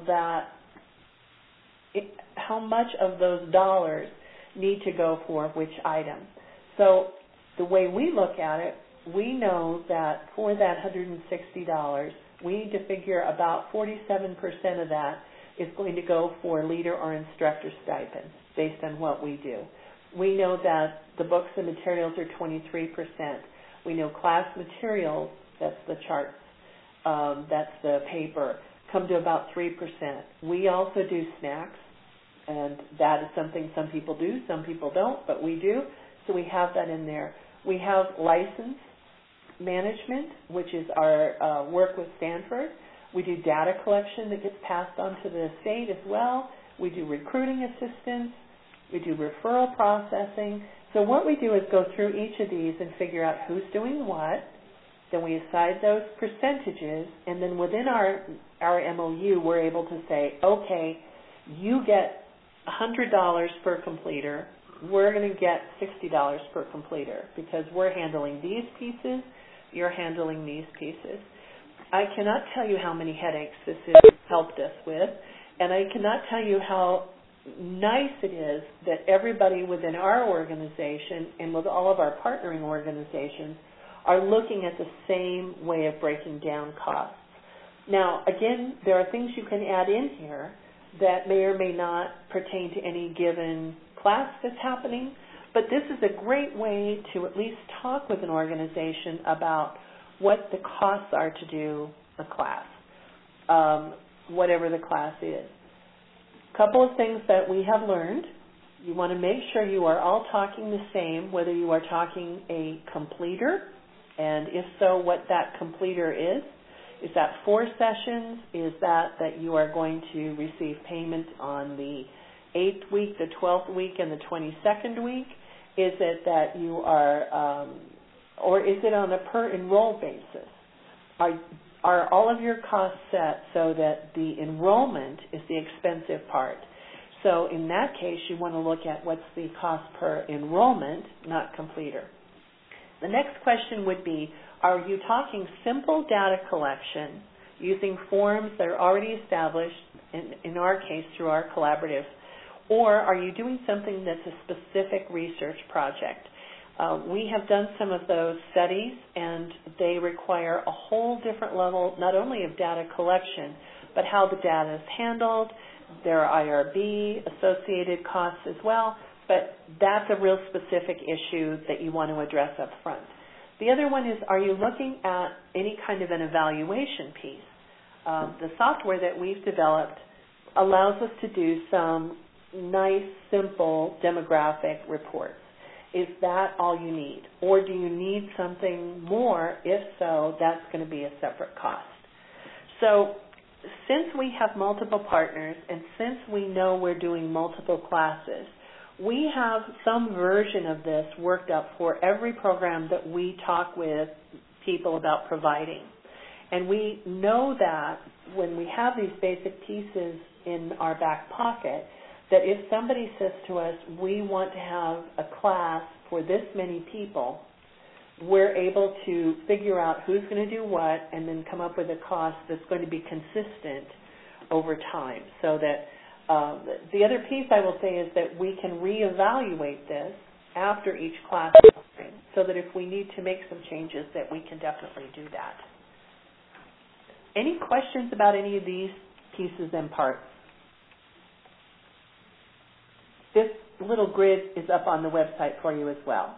of those dollars need to go for which item. So the way we look at it, we know that for that $160, we need to figure about 47% of that is going to go for leader or instructor stipends based on what we do. We know that the books and materials are 23%. We know class materials, that's the charts, that's the paper, come to about 3%. We also do snacks, and that is something some people do, some people don't, but we do, so we have that in there. We have license management, which is our work with Stanford. We do data collection that gets passed on to the state as well. We do recruiting assistance. We do referral processing. So what we do is go through each of these and figure out who's doing what. Then we assign those percentages, and then within our MOU, we're able to say, okay, you get $100 per completer. We're going to get $60 per completer because we're handling these pieces, you're handling these pieces. I cannot tell you how many headaches this has helped us with, and I cannot tell you how nice it is that everybody within our organization and with all of our partnering organizations are looking at the same way of breaking down costs. Now, again, there are things you can add in here that may or may not pertain to any given class that's happening, but this is a great way to at least talk with an organization about what the costs are to do a class, whatever the class is. A couple of things that we have learned. You want to make sure you are all talking the same, whether you are talking a completer, and if so, what that completer is. Is that 4 sessions? Is that you are going to receive payment on the 8th week, the 12th week, and the 22nd week? Is it that you are, or is it on a per enroll basis? Are all of your costs set so that the enrollment is the expensive part? So in that case, you want to look at what's the cost per enrollment, not completer. The next question would be, are you talking simple data collection using forms that are already established, in our case through our collaborative, or are you doing something that's a specific research project? We have done some of those studies, and they require a whole different level, not only of data collection, but how the data is handled. There are IRB associated costs as well, but that's a real specific issue that you want to address up front. The other one is, are you looking at any kind of an evaluation piece? The software that we've developed allows us to do some nice, simple demographic reports. Is that all you need? Or do you need something more? If so, that's going to be a separate cost. So since we have multiple partners and since we know we're doing multiple classes, we have some version of this worked up for every program that we talk with people about providing. And we know that when we have these basic pieces in our back pocket, that if somebody says to us, we want to have a class for this many people, we're able to figure out who's going to do what and then come up with a cost that's going to be consistent over time. So that the other piece I will say is that we can reevaluate this after each class so that if we need to make some changes that we can definitely do that. Any questions about any of these pieces and parts? This little grid is up on the website for you as well.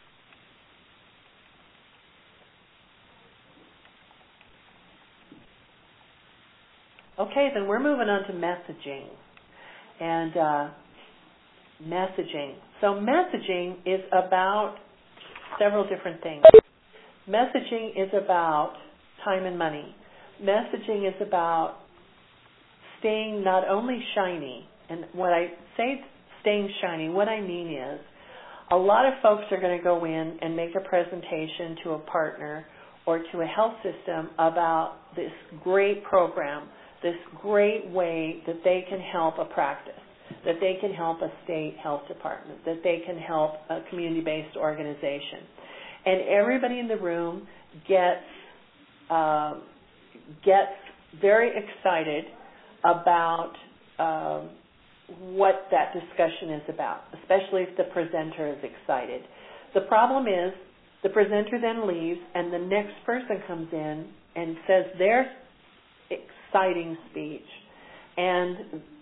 Okay, then we're moving on to messaging. And messaging. So messaging is about several different things. Messaging is about time and money. Messaging is about staying not only shiny, and when I say staying shiny, what I mean is a lot of folks are going to go in and make a presentation to a partner or to a health system about this great program, this great way that they can help a practice, that they can help a state health department, that they can help a community-based organization. And everybody in the room gets very excited about what that discussion is about, especially if the presenter is excited. The problem is the presenter then leaves and the next person comes in and says their exciting speech, and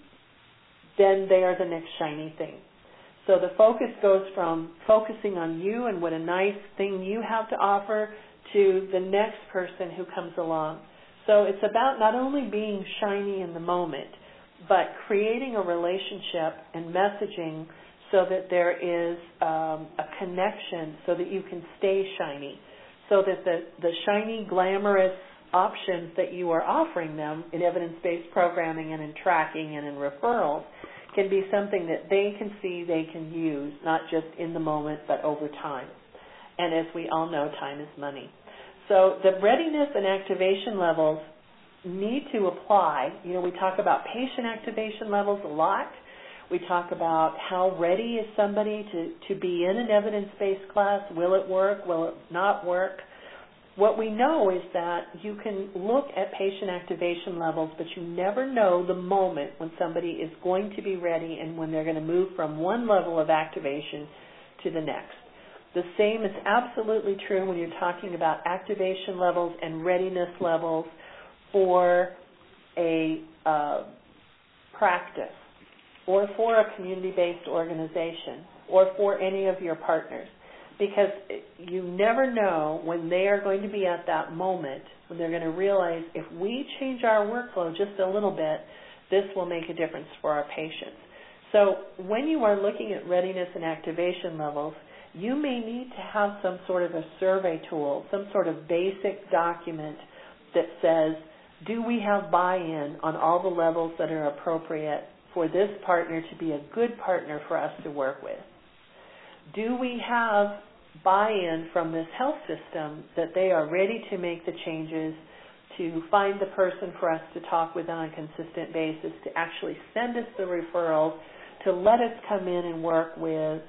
then they are the next shiny thing. So the focus goes from focusing on you and what a nice thing you have to offer to the next person who comes along. So it's about not only being shiny in the moment, but creating a relationship and messaging so that there is a connection so that you can stay shiny, so that the shiny, glamorous options that you are offering them in evidence-based programming and in tracking and in referrals can be something that they can see, they can use, not just in the moment, but over time. And as we all know, time is money. So the readiness and activation levels need to apply. You know, we talk about patient activation levels a lot. We talk about how ready is somebody to be in an evidence-based class. Will it work? Will it not work? What we know is that you can look at patient activation levels, but you never know the moment when somebody is going to be ready and when they're going to move from one level of activation to the next. The same is absolutely true when you're talking about activation levels and readiness levels for a practice or for a community-based organization or for any of your partners, because you never know when they are going to be at that moment when they're going to realize if we change our workflow just a little bit, this will make a difference for our patients. So when you are looking at readiness and activation levels, you may need to have some sort of a survey tool, some sort of basic document that says, do we have buy-in on all the levels that are appropriate for this partner to be a good partner for us to work with? Do we have buy-in from this health system that they are ready to make the changes, to find the person for us to talk with on a consistent basis, to actually send us the referrals, to let us come in and work with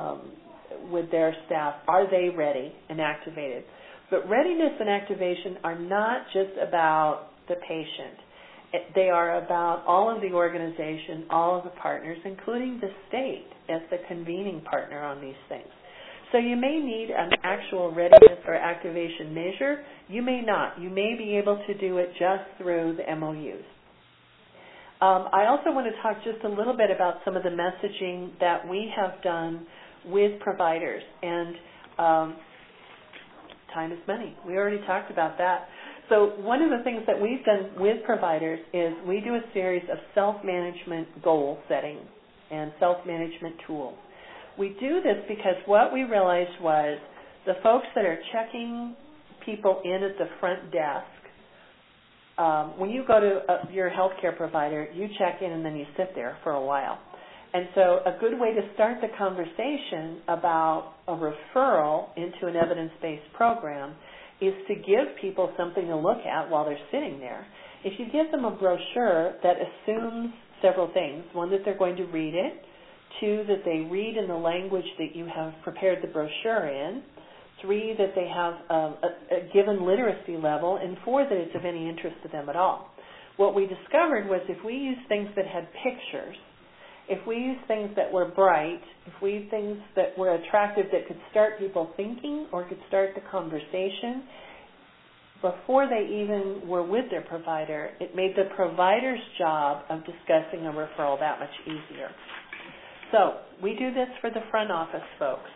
their staff? Are they ready and activated? But readiness and activation are not just about the patient. They are about all of the organization, all of the partners, including the state as the convening partner on these things. So you may need an actual readiness or activation measure. You may not. You may be able to do it just through the MOUs. I also want to talk just a little bit about some of the messaging that we have done with providers. And time is money. We already talked about that. So one of the things that we've done with providers is we do a series of self-management goal setting and self-management tools. We do this because what we realized was the folks that are checking people in at the front desk, when you go to your healthcare provider, you check in and then you sit there for a while. And so a good way to start the conversation about a referral into an evidence-based program is to give people something to look at while they're sitting there. If you give them a brochure that assumes several things, one, that they're going to read it, two, that they read in the language that you have prepared the brochure in, three, that they have a given literacy level, and four, that it's of any interest to them at all. What we discovered was if we used things that had pictures, if we used things that were bright, if we used things that were attractive that could start people thinking or could start the conversation, before they even were with their provider, it made the provider's job of discussing a referral that much easier. So we do this for the front office folks.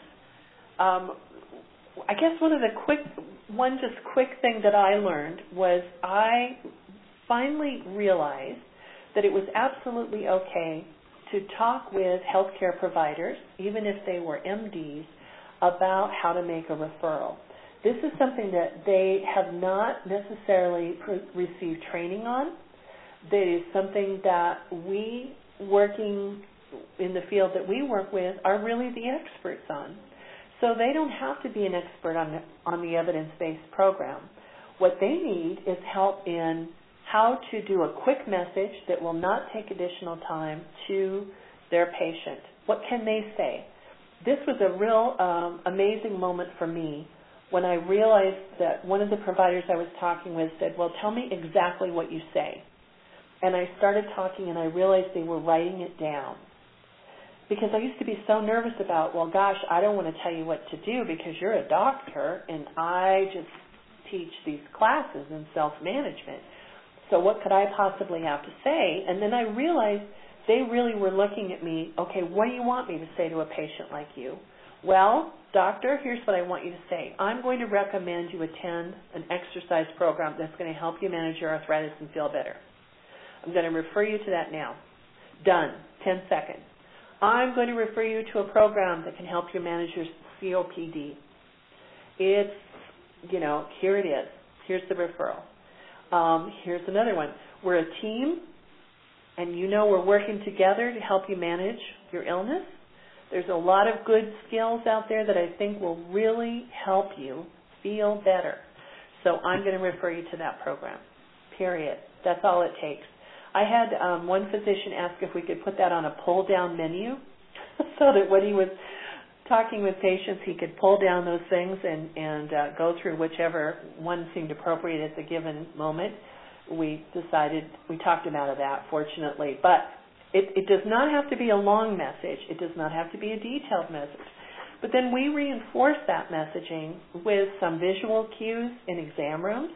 I guess one quick thing that I learned was I finally realized that it was absolutely okay to talk with healthcare providers, even if they were MDs, about how to make a referral. This is something that they have not necessarily received training on. That is something that we, working in the field that we work with, are really the experts on. So they don't have to be an expert on the evidence-based program. What they need is help in how to do a quick message that will not take additional time to their patient. What can they say? This was a real amazing moment for me when I realized that one of the providers I was talking with said, well, tell me exactly what you say. And I started talking and I realized they were writing it down. Because I used to be so nervous about, well, gosh, I don't want to tell you what to do because you're a doctor and I just teach these classes in self-management. So what could I possibly have to say? And then I realized they really were looking at me, okay, what do you want me to say to a patient like you? Well, doctor, here's what I want you to say. I'm going to recommend you attend an exercise program that's going to help you manage your arthritis and feel better. I'm going to refer you to that now. Done. 10 seconds. I'm going to refer you to a program that can help you manage your COPD. It's, here it is. Here's the referral. Here's another one. We're a team, and we're working together to help you manage your illness. There's a lot of good skills out there that I think will really help you feel better. So I'm going to refer you to that program, period. That's all it takes. I had one physician ask if we could put that on a pull-down menu so that when he was talking with patients, he could pull down those things and go through whichever one seemed appropriate at the given moment. We talked him out of that, fortunately. But it does not have to be a long message. It does not have to be a detailed message. But then we reinforce that messaging with some visual cues in exam rooms.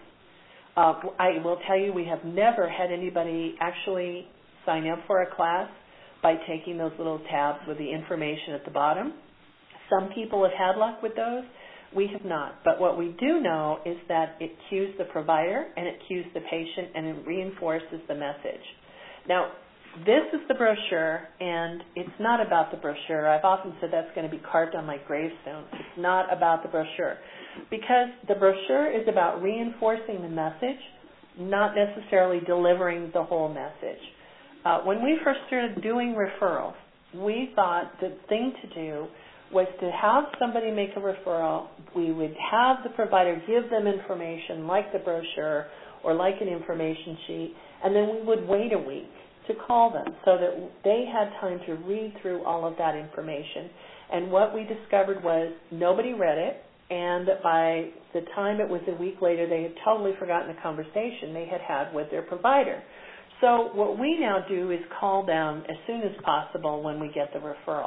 I will tell you, we have never had anybody actually sign up for a class by taking those little tabs with the information at the bottom. Some people have had luck with those. We have not. But what we do know is that it cues the provider and it cues the patient and it reinforces the message. Now, this is the brochure, and it's not about the brochure. I've often said that's going to be carved on my gravestone. It's not about the brochure. Because the brochure is about reinforcing the message, not necessarily delivering the whole message. When we first started doing referrals, we thought the thing to do was to have somebody make a referral. We would have the provider give them information like the brochure or like an information sheet, and then we would wait a week to call them so that they had time to read through all of that information. And what we discovered was nobody read it, and that by the time it was a week later, they had totally forgotten the conversation they had had with their provider. So what we now do is call them as soon as possible when we get the referral.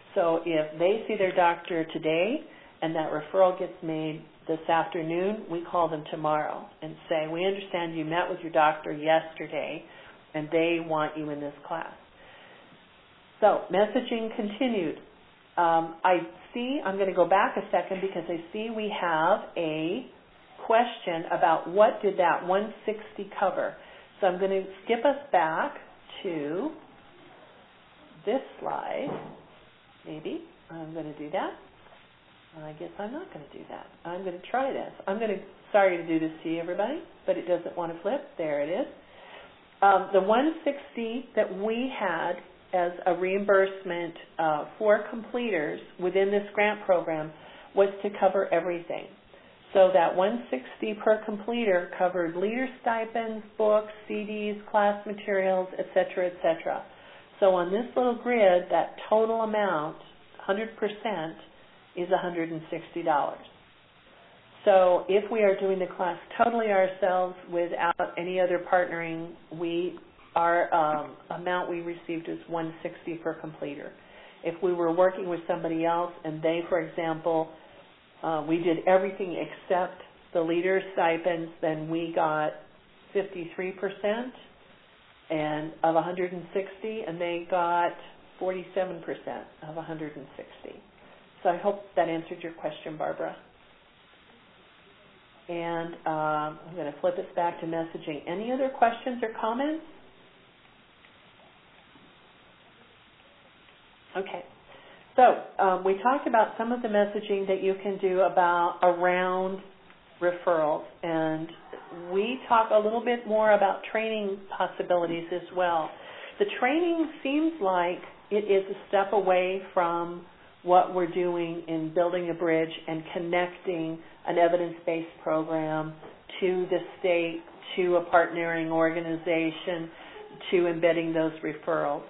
So if they see their doctor today and that referral gets made this afternoon, we call them tomorrow and say, we understand you met with your doctor yesterday and they want you in this class. So messaging continued. I'm going to go back a second because I see we have a question about what did that 160 cover. So I'm going to skip us back to this slide. Maybe I'm going to do that. I guess I'm not going to do that. I'm going to try this. Sorry to do this to you, everybody, but it doesn't want to flip. There it is. The 160 that we had as a reimbursement for completers within this grant program was to cover everything. So that 160 per completer covered leader stipends, books, CDs, class materials, et cetera, et cetera. So on this little grid, that total amount, 100%, is $160. So if we are doing the class totally ourselves without any other partnering, our amount we received is $160 per completer. If we were working with somebody else and they, for example, we did everything except the leader stipends, then we got 53% and of 160, and they got 47% of 160. So I hope that answered your question, Barbara. And I'm going to flip us back to messaging. Any other questions or comments? Okay. So we talked about some of the messaging that you can do around referrals, and we talk a little bit more about training possibilities as well. The training seems like it is a step away from what we're doing in building a bridge and connecting an evidence-based program to the state, to a partnering organization, to embedding those referrals.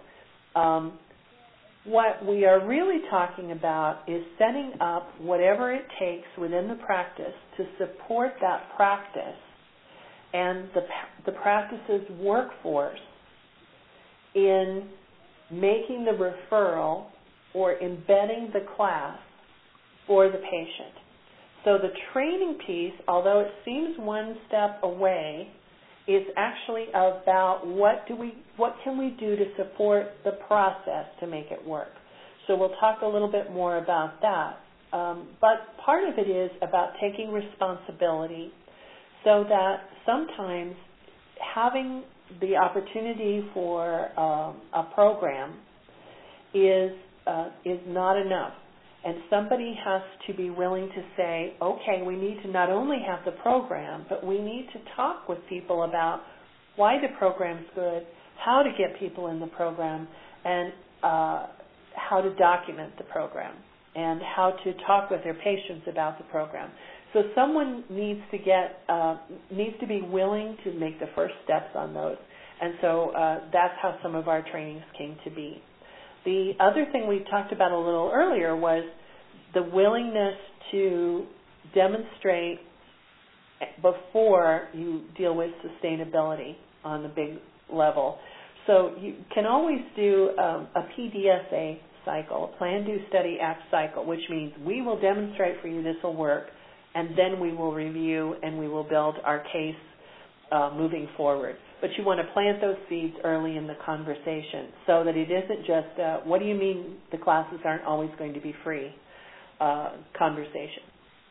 What we are really talking about is setting up whatever it takes within the practice to support that practice and the practice's workforce in making the referral or embedding the class for the patient. So the training piece, although it seems one step away, is actually about what can we do to support the process to make it work. So we'll talk a little bit more about that. But part of it is about taking responsibility so that sometimes having the opportunity for a program is not enough. And somebody has to be willing to say, okay, we need to not only have the program, but we need to talk with people about why the program's good, how to get people in the program, and how to document the program, and how to talk with their patients about the program. So someone needs to be willing to make the first steps on those. And so that's how some of our trainings came to be. The other thing we talked about a little earlier was the willingness to demonstrate before you deal with sustainability on the big level. So you can always do a PDSA cycle, a Plan, Do, Study, Act cycle, which means we will demonstrate for you this will work, and then we will review and we will build our case moving forward. But you want to plant those seeds early in the conversation so that it isn't just, what do you mean the classes aren't always going to be free conversation.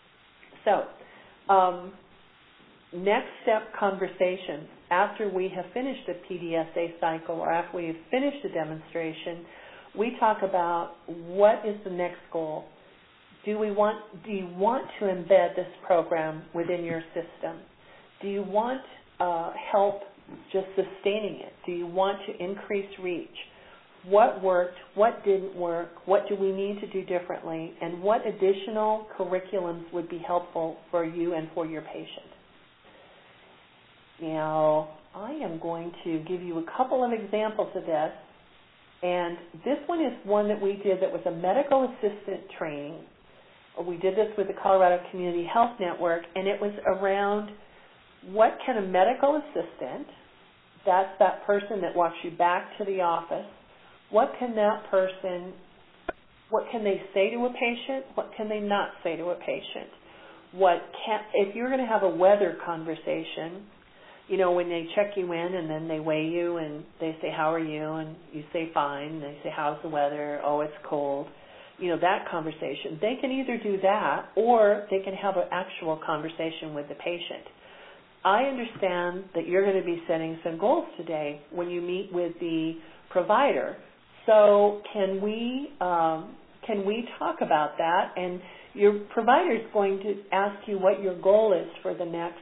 So next step conversation, after we have finished a PDSA cycle or after we have finished a demonstration, we talk about what is the next goal. Do you want to embed this program within your system? Do you want help just sustaining it? Do you want to increase reach? What worked? What didn't work? What do we need to do differently? And what additional curriculums would be helpful for you and for your patient? Now, I am going to give you a couple of examples of this. And this one is one that we did that was a medical assistant training. We did this with the Colorado Community Health Network, and it was around what can a medical assistant, that's that person that walks you back to the office, what can that person What can they say to a patient? What can they not say to a patient? If you're going to have a weather conversation, when they check you in and then they weigh you and they say, how are you? And you say, fine. And they say, how's the weather? Oh, it's cold. That conversation. They can either do that or they can have an actual conversation with the patient. I understand that you're going to be setting some goals today when you meet with the provider. So can we talk about that? And your provider is going to ask you what your goal is for the next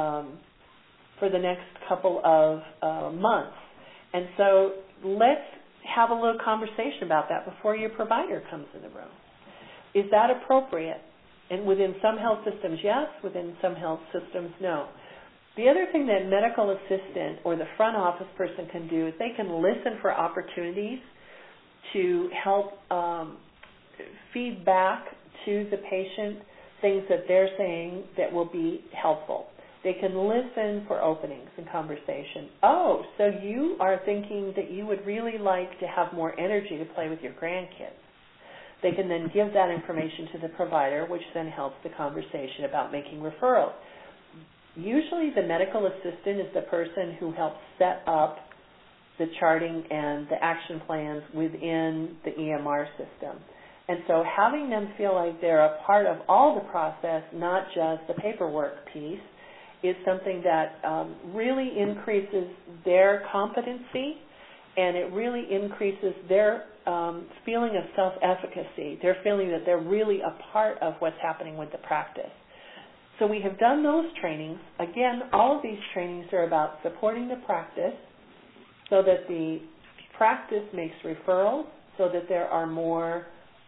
couple of months. And so let's have a little conversation about that before your provider comes in the room. Is that appropriate? And within some health systems, yes. Within some health systems, no. The other thing that medical assistant or the front office person can do is they can listen for opportunities to help feed back to the patient things that they're saying that will be helpful. They can listen for openings in conversation. Oh, so you are thinking that you would really like to have more energy to play with your grandkids. They can then give that information to the provider, which then helps the conversation about making referrals. Usually the medical assistant is the person who helps set up the charting and the action plans within the EMR system. And so having them feel like they're a part of all the process, not just the paperwork piece, is something that really increases their competency, and it really increases their feeling of self-efficacy. They're feeling that they're really a part of what's happening with the practice. So we have done those trainings. Again, all of these trainings are about supporting the practice so that the practice makes referrals, so that there are more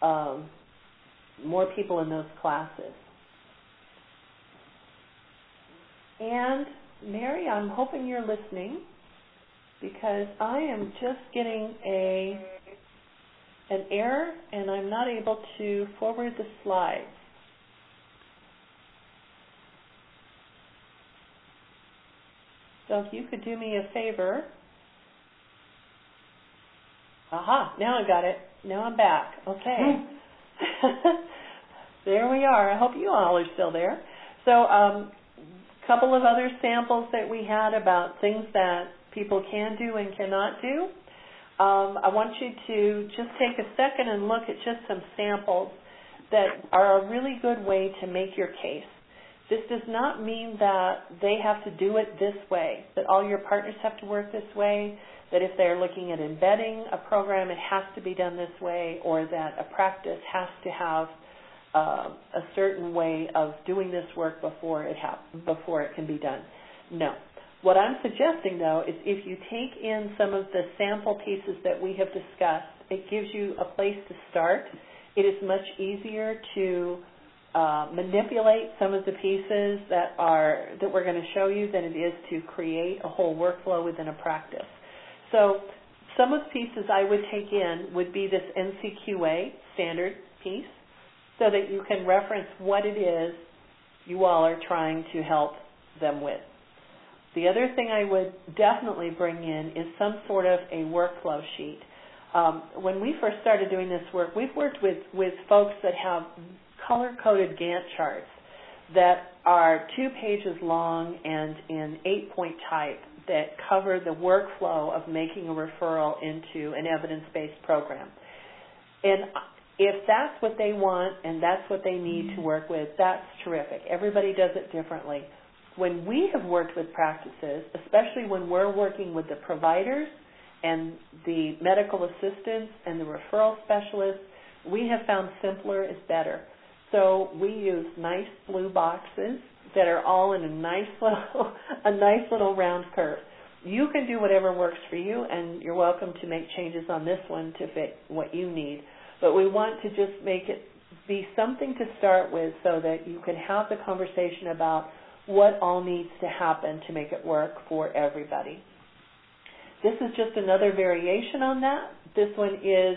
people in those classes. And Mary, I'm hoping you're listening, because I am just getting an error and I'm not able to forward the slides. So if you could do me a favor. Aha, now I got it. Now I'm back. Okay. There we are. I hope you all are still there. So couple of other samples that we had about things that people can do and cannot do. I want you to just take a second and look at just some samples that are a really good way to make your case. This does not mean that they have to do it this way, that all your partners have to work this way, that if they're looking at embedding a program, it has to be done this way, or that a practice has to have a certain way of doing this work before it can be done. No. What I'm suggesting, though, is if you take in some of the sample pieces that we have discussed, it gives you a place to start. It is much easier to manipulate some of the pieces that we're going to show you than it is to create a whole workflow within a practice. So some of the pieces I would take in would be this NCQA standard piece, so that you can reference what it is you all are trying to help them with. The other thing I would definitely bring in is some sort of a workflow sheet. When we first started doing this work, we've worked with folks that have color-coded Gantt charts that are 2 pages long and in 8-point type that cover the workflow of making a referral into an evidence-based program. And if that's what they want and that's what they need to work with, that's terrific. Everybody does it differently. When we have worked with practices, especially when we're working with the providers and the medical assistants and the referral specialists, we have found simpler is better. So we use nice blue boxes that are all in a nice little round curve. You can do whatever works for you, and you're welcome to make changes on this one to fit what you need. But we want to just make it be something to start with so that you can have the conversation about what all needs to happen to make it work for everybody. This is just another variation on that. This one is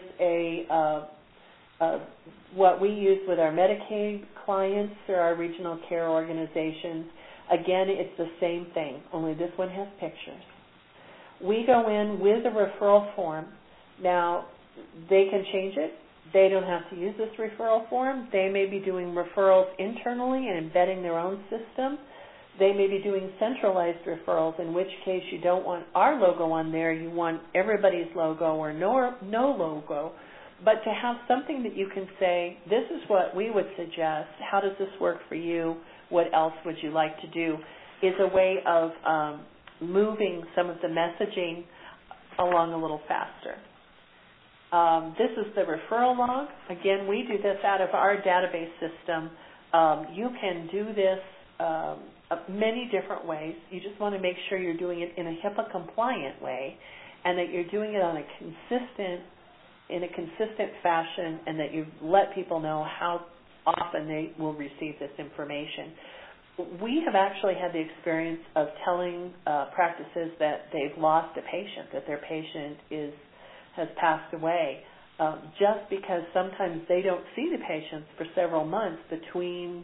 what we use with our Medicaid clients or our regional care organizations. Again, it's the same thing, only this one has pictures. We go in with a referral form. Now, they can change it. they don't have to use this referral form. They may be doing referrals internally and embedding their own system. They may be doing centralized referrals, in which case you don't want our logo on there. You want everybody's logo or no logo. But to have something that you can say, this is what we would suggest. How does this work for you? What else would you like to do? Is a way of moving some of the messaging along a little faster. This is the referral log. Again, we do this out of our database system. You can do this many different ways. You just want to make sure you're doing it in a HIPAA-compliant way and that you're doing it in a consistent fashion, and that you let people know how often they will receive this information. We have actually had the experience of telling practices that they've lost a patient, that their patient has passed away, just because sometimes they don't see the patients for several months between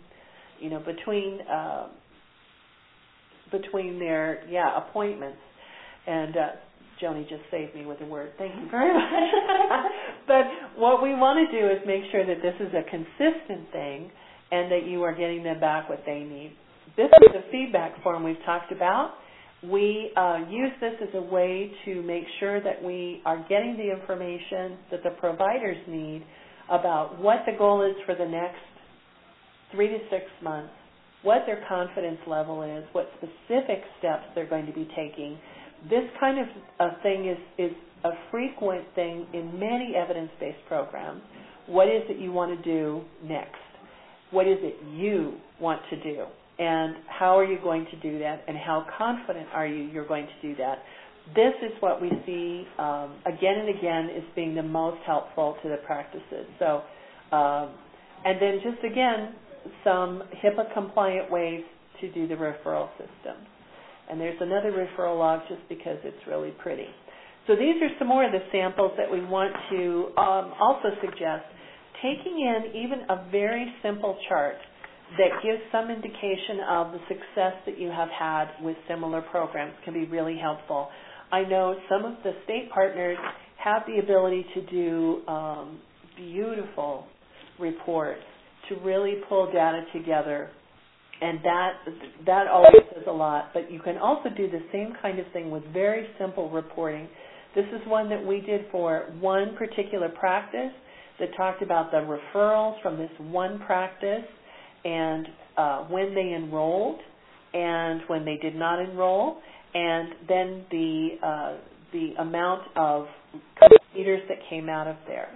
their appointments. And Joni just saved me with a word. Thank you very much. But what we want to do is make sure that this is a consistent thing and that you are getting them back what they need. This is the feedback form we've talked about. We use this as a way to make sure that we are getting the information that the providers need about what the goal is for the next 3 to 6 months, what their confidence level is, what specific steps they're going to be taking. This kind of thing is a frequent thing in many evidence-based programs. What is it you want to do next? What is it you want to do? And how are you going to do that? And how confident are you're going to do that? This is what we see again and again as being the most helpful to the practices. So, and then just again, some HIPAA-compliant ways to do the referral system. And there's another referral log just because it's really pretty. So these are some more of the samples that we want to also suggest. Taking in even a very simple chart that gives some indication of the success that you have had with similar programs can be really helpful. I know some of the state partners have the ability to do beautiful reports to really pull data together, and that always says a lot. But you can also do the same kind of thing with very simple reporting. This is one that we did for one particular practice that talked about the referrals from this one practice and when they enrolled and when they did not enroll, and then the amount of completers that came out of there.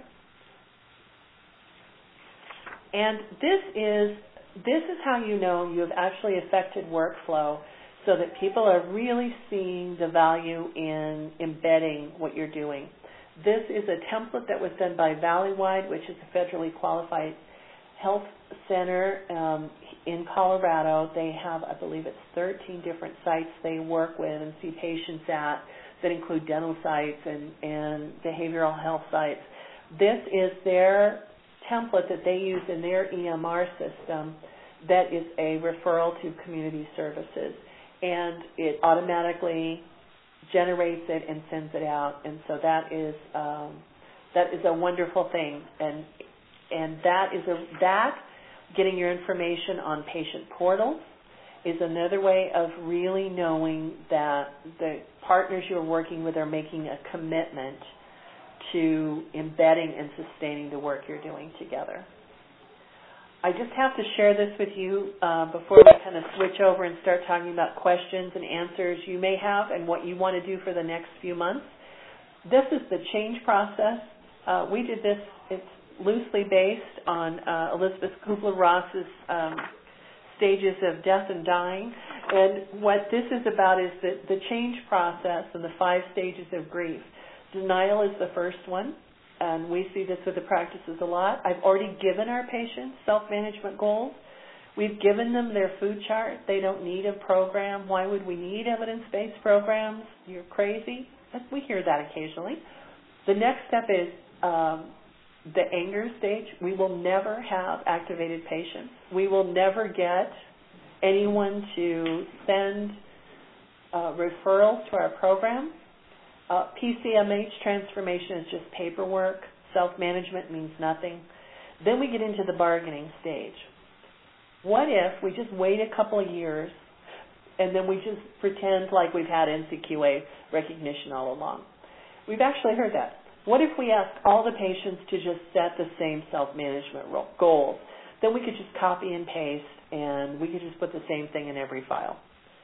And this is how you know you have actually affected workflow, so that people are really seeing the value in embedding what you're doing. This is a template that was done by Valleywide, which is a federally qualified health center in Colorado. They have, I believe it's 13 different sites they work with and see patients at, that include dental sites and behavioral health sites. This is their template that they use in their EMR system that is a referral to community services. And it automatically generates it and sends it out. And so that is a wonderful thing. And that getting your information on patient portals is another way of really knowing that the partners you're working with are making a commitment to embedding and sustaining the work you're doing together. I just have to share this with you before we kind of switch over and start talking about questions and answers you may have and what you want to do for the next few months. This is the change process. We did this, it's loosely based on Elizabeth Kubler-Ross's stages of death and dying. And what this is about is the change process and the 5 stages of grief. Denial is the first one, and we see this with the practices a lot. I've already given our patients self-management goals. We've given them their food chart. They don't need a program. Why would we need evidence-based programs? You're crazy. We hear that occasionally. The next step is the anger stage. We will never have activated patients. We will never get anyone to send referrals to our program. PCMH transformation is just paperwork. self-management means nothing. Then we get into the bargaining stage. What if we just wait a couple of years and then we just pretend like we've had NCQA recognition all along? We've actually heard that. What if we ask all the patients to just set the same self-management goals? Then we could just copy and paste, and we could just put the same thing in every file.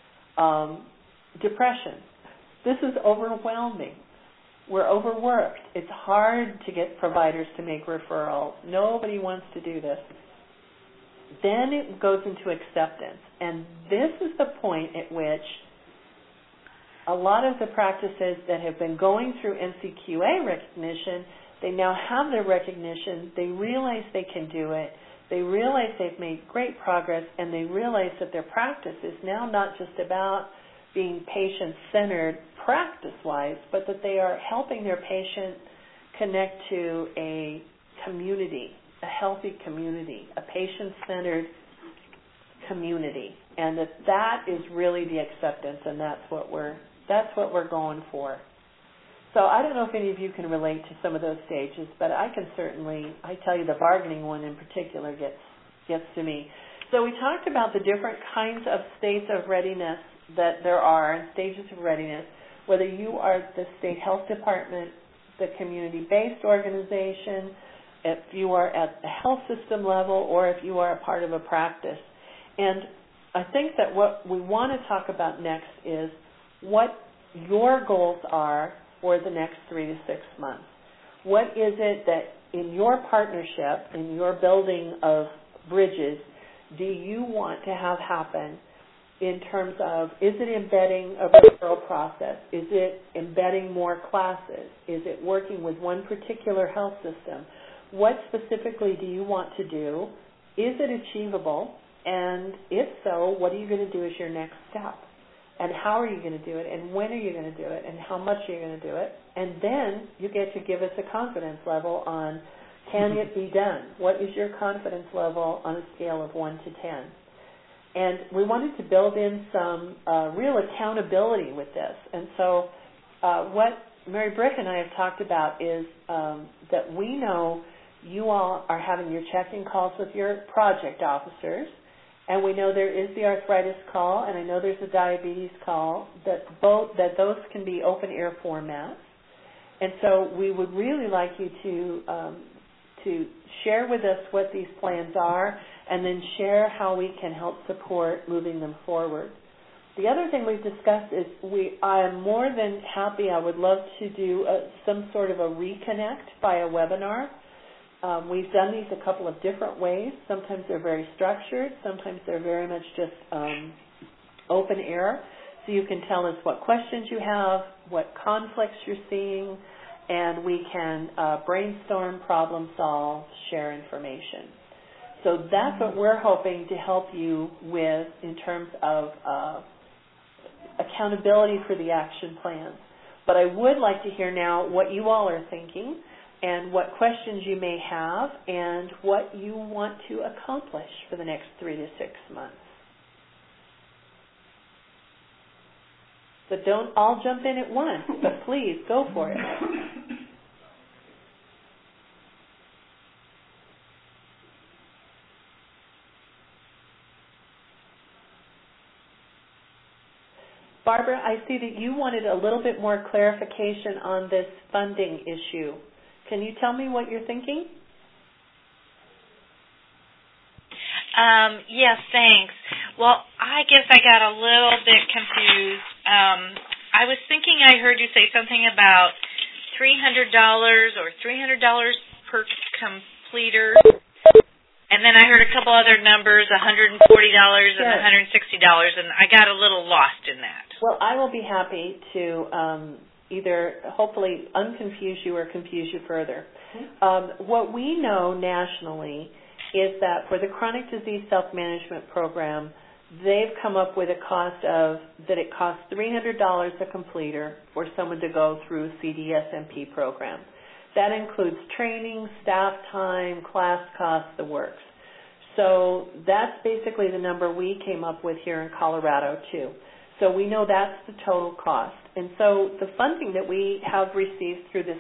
Depression. This is overwhelming. We're overworked. It's hard to get providers to make referrals. Nobody wants to do this. Then it goes into acceptance. And this is the point at which a lot of the practices that have been going through NCQA recognition, they now have their recognition. They realize they can do it. They realize they've made great progress, and they realize that their practice is now not just about being patient-centered practice-wise, but that they are helping their patient connect to a community, a healthy community, a patient-centered community, and that is really the acceptance, and that's what we're going for. So I don't know if any of you can relate to some of those stages, but I tell you the bargaining one in particular gets to me. So we talked about the different kinds of states of readiness that there are, and stages of readiness, whether you are the state health department, the community-based organization, if you are at the health system level, or if you are a part of a practice. And I think that what we want to talk about next is what your goals are for the next 3 to 6 months. What is it that in your partnership, in your building of bridges, do you want to have happen in terms of, is it embedding a referral process? Is it embedding more classes? Is it working with one particular health system? What specifically do you want to do? Is it achievable? And if so, what are you going to do as your next step? And how are you going to do it? And when are you going to do it? And how much are you going to do it? And then you get to give us a confidence level on, can it be done? What is your confidence level on a scale of 1 to 10? And we wanted to build in some real accountability with this. And so what Mary Brick and I have talked about is that we know you all are having your check-in calls with your project officers, and we know there is the arthritis call, and I know there's a diabetes call, that those can be open-air formats. And so we would really like you to share with us what these plans are, and then share how we can help support moving them forward. The other thing we've discussed is I am more than happy, I would love to do some sort of a reconnect via webinar. We've done these a couple of different ways. Sometimes they're very structured. Sometimes they're very much just open air. So you can tell us what questions you have, what conflicts you're seeing, and we can brainstorm, problem solve, share information. So that's what we're hoping to help you with in terms of accountability for the action plans. But I would like to hear now what you all are thinking and what questions you may have and what you want to accomplish for the next 3 to 6 months. So don't all jump in at once, but please go for it. Barbara, I see that you wanted a little bit more clarification on this funding issue. Can you tell me what you're thinking? Yes, thanks. Well, I guess I got a little bit confused. I was thinking I heard you say something about $300 or $300 per completer. And then I heard a couple other numbers, $140 and $160, and I got a little lost in that. Well, I will be happy to either hopefully unconfuse you or confuse you further. What we know nationally is that for the Chronic Disease Self-Management Program, they've come up with a cost that it costs $300 a completer for someone to go through a CDSMP program. That includes training, staff time, class costs, the works. So that's basically the number we came up with here in Colorado, too. So we know that's the total cost. And so the funding that we have received through this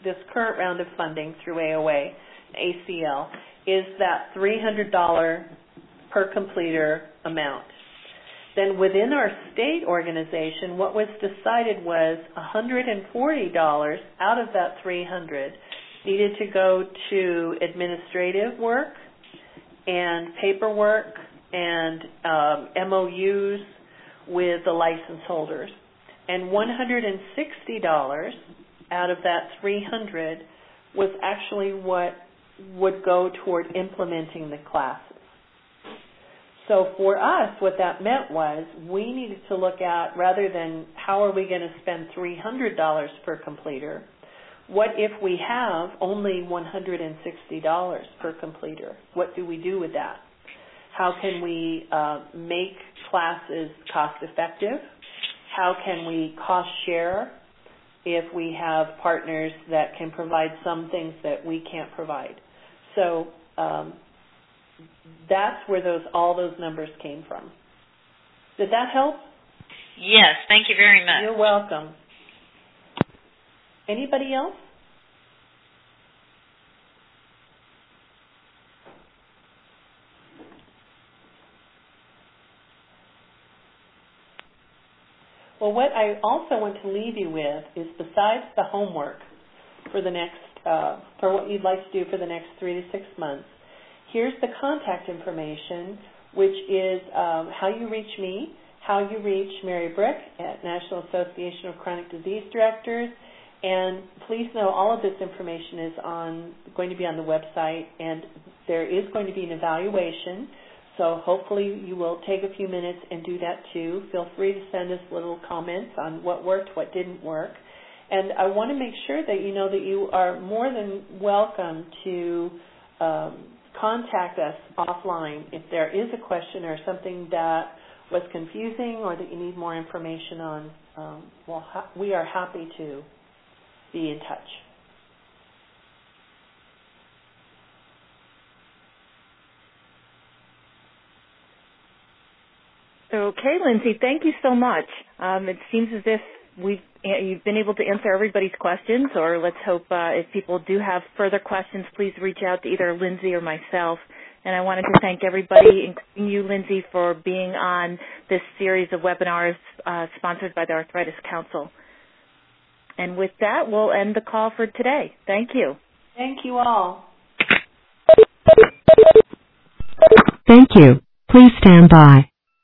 this current round of funding through AOA, ACL, is that $300 per completer amount. Then within our state organization, what was decided was $140 out of that $300 needed to go to administrative work and paperwork and MOUs with the license holders. And $160 out of that $300 was actually what would go toward implementing the classes. So for us, what that meant was we needed to look at, rather than how are we going to spend $300 per completer, what if we have only $160 per completer? What do we do with that? How can we make classes cost effective? How can we cost share if we have partners that can provide some things that we can't provide? So that's where all those numbers came from. Did that help? Yes, thank you very much. You're welcome. Anybody else? Well, what I also want to leave you with is, besides the homework for the next, for what you'd like to do for the next 3 to 6 months, here's the contact information, which is how you reach me, how you reach Mary Brick at National Association of Chronic Disease Directors. And please know all of this information is going to be on the website, and there is going to be an evaluation. So hopefully you will take a few minutes and do that too. Feel free to send us little comments on what worked, what didn't work. And I want to make sure that you know that you are more than welcome to contact us offline if there is a question or something that was confusing or that you need more information on. We are happy to be in touch. Okay, Lindsay, thank you so much. It seems as if you've been able to answer everybody's questions, or let's hope if people do have further questions, please reach out to either Lindsay or myself. And I wanted to thank everybody, including you, Lindsay, for being on this series of webinars sponsored by the Arthritis Council. And with that, we'll end the call for today. Thank you. Thank you all. Thank you. Please stand by.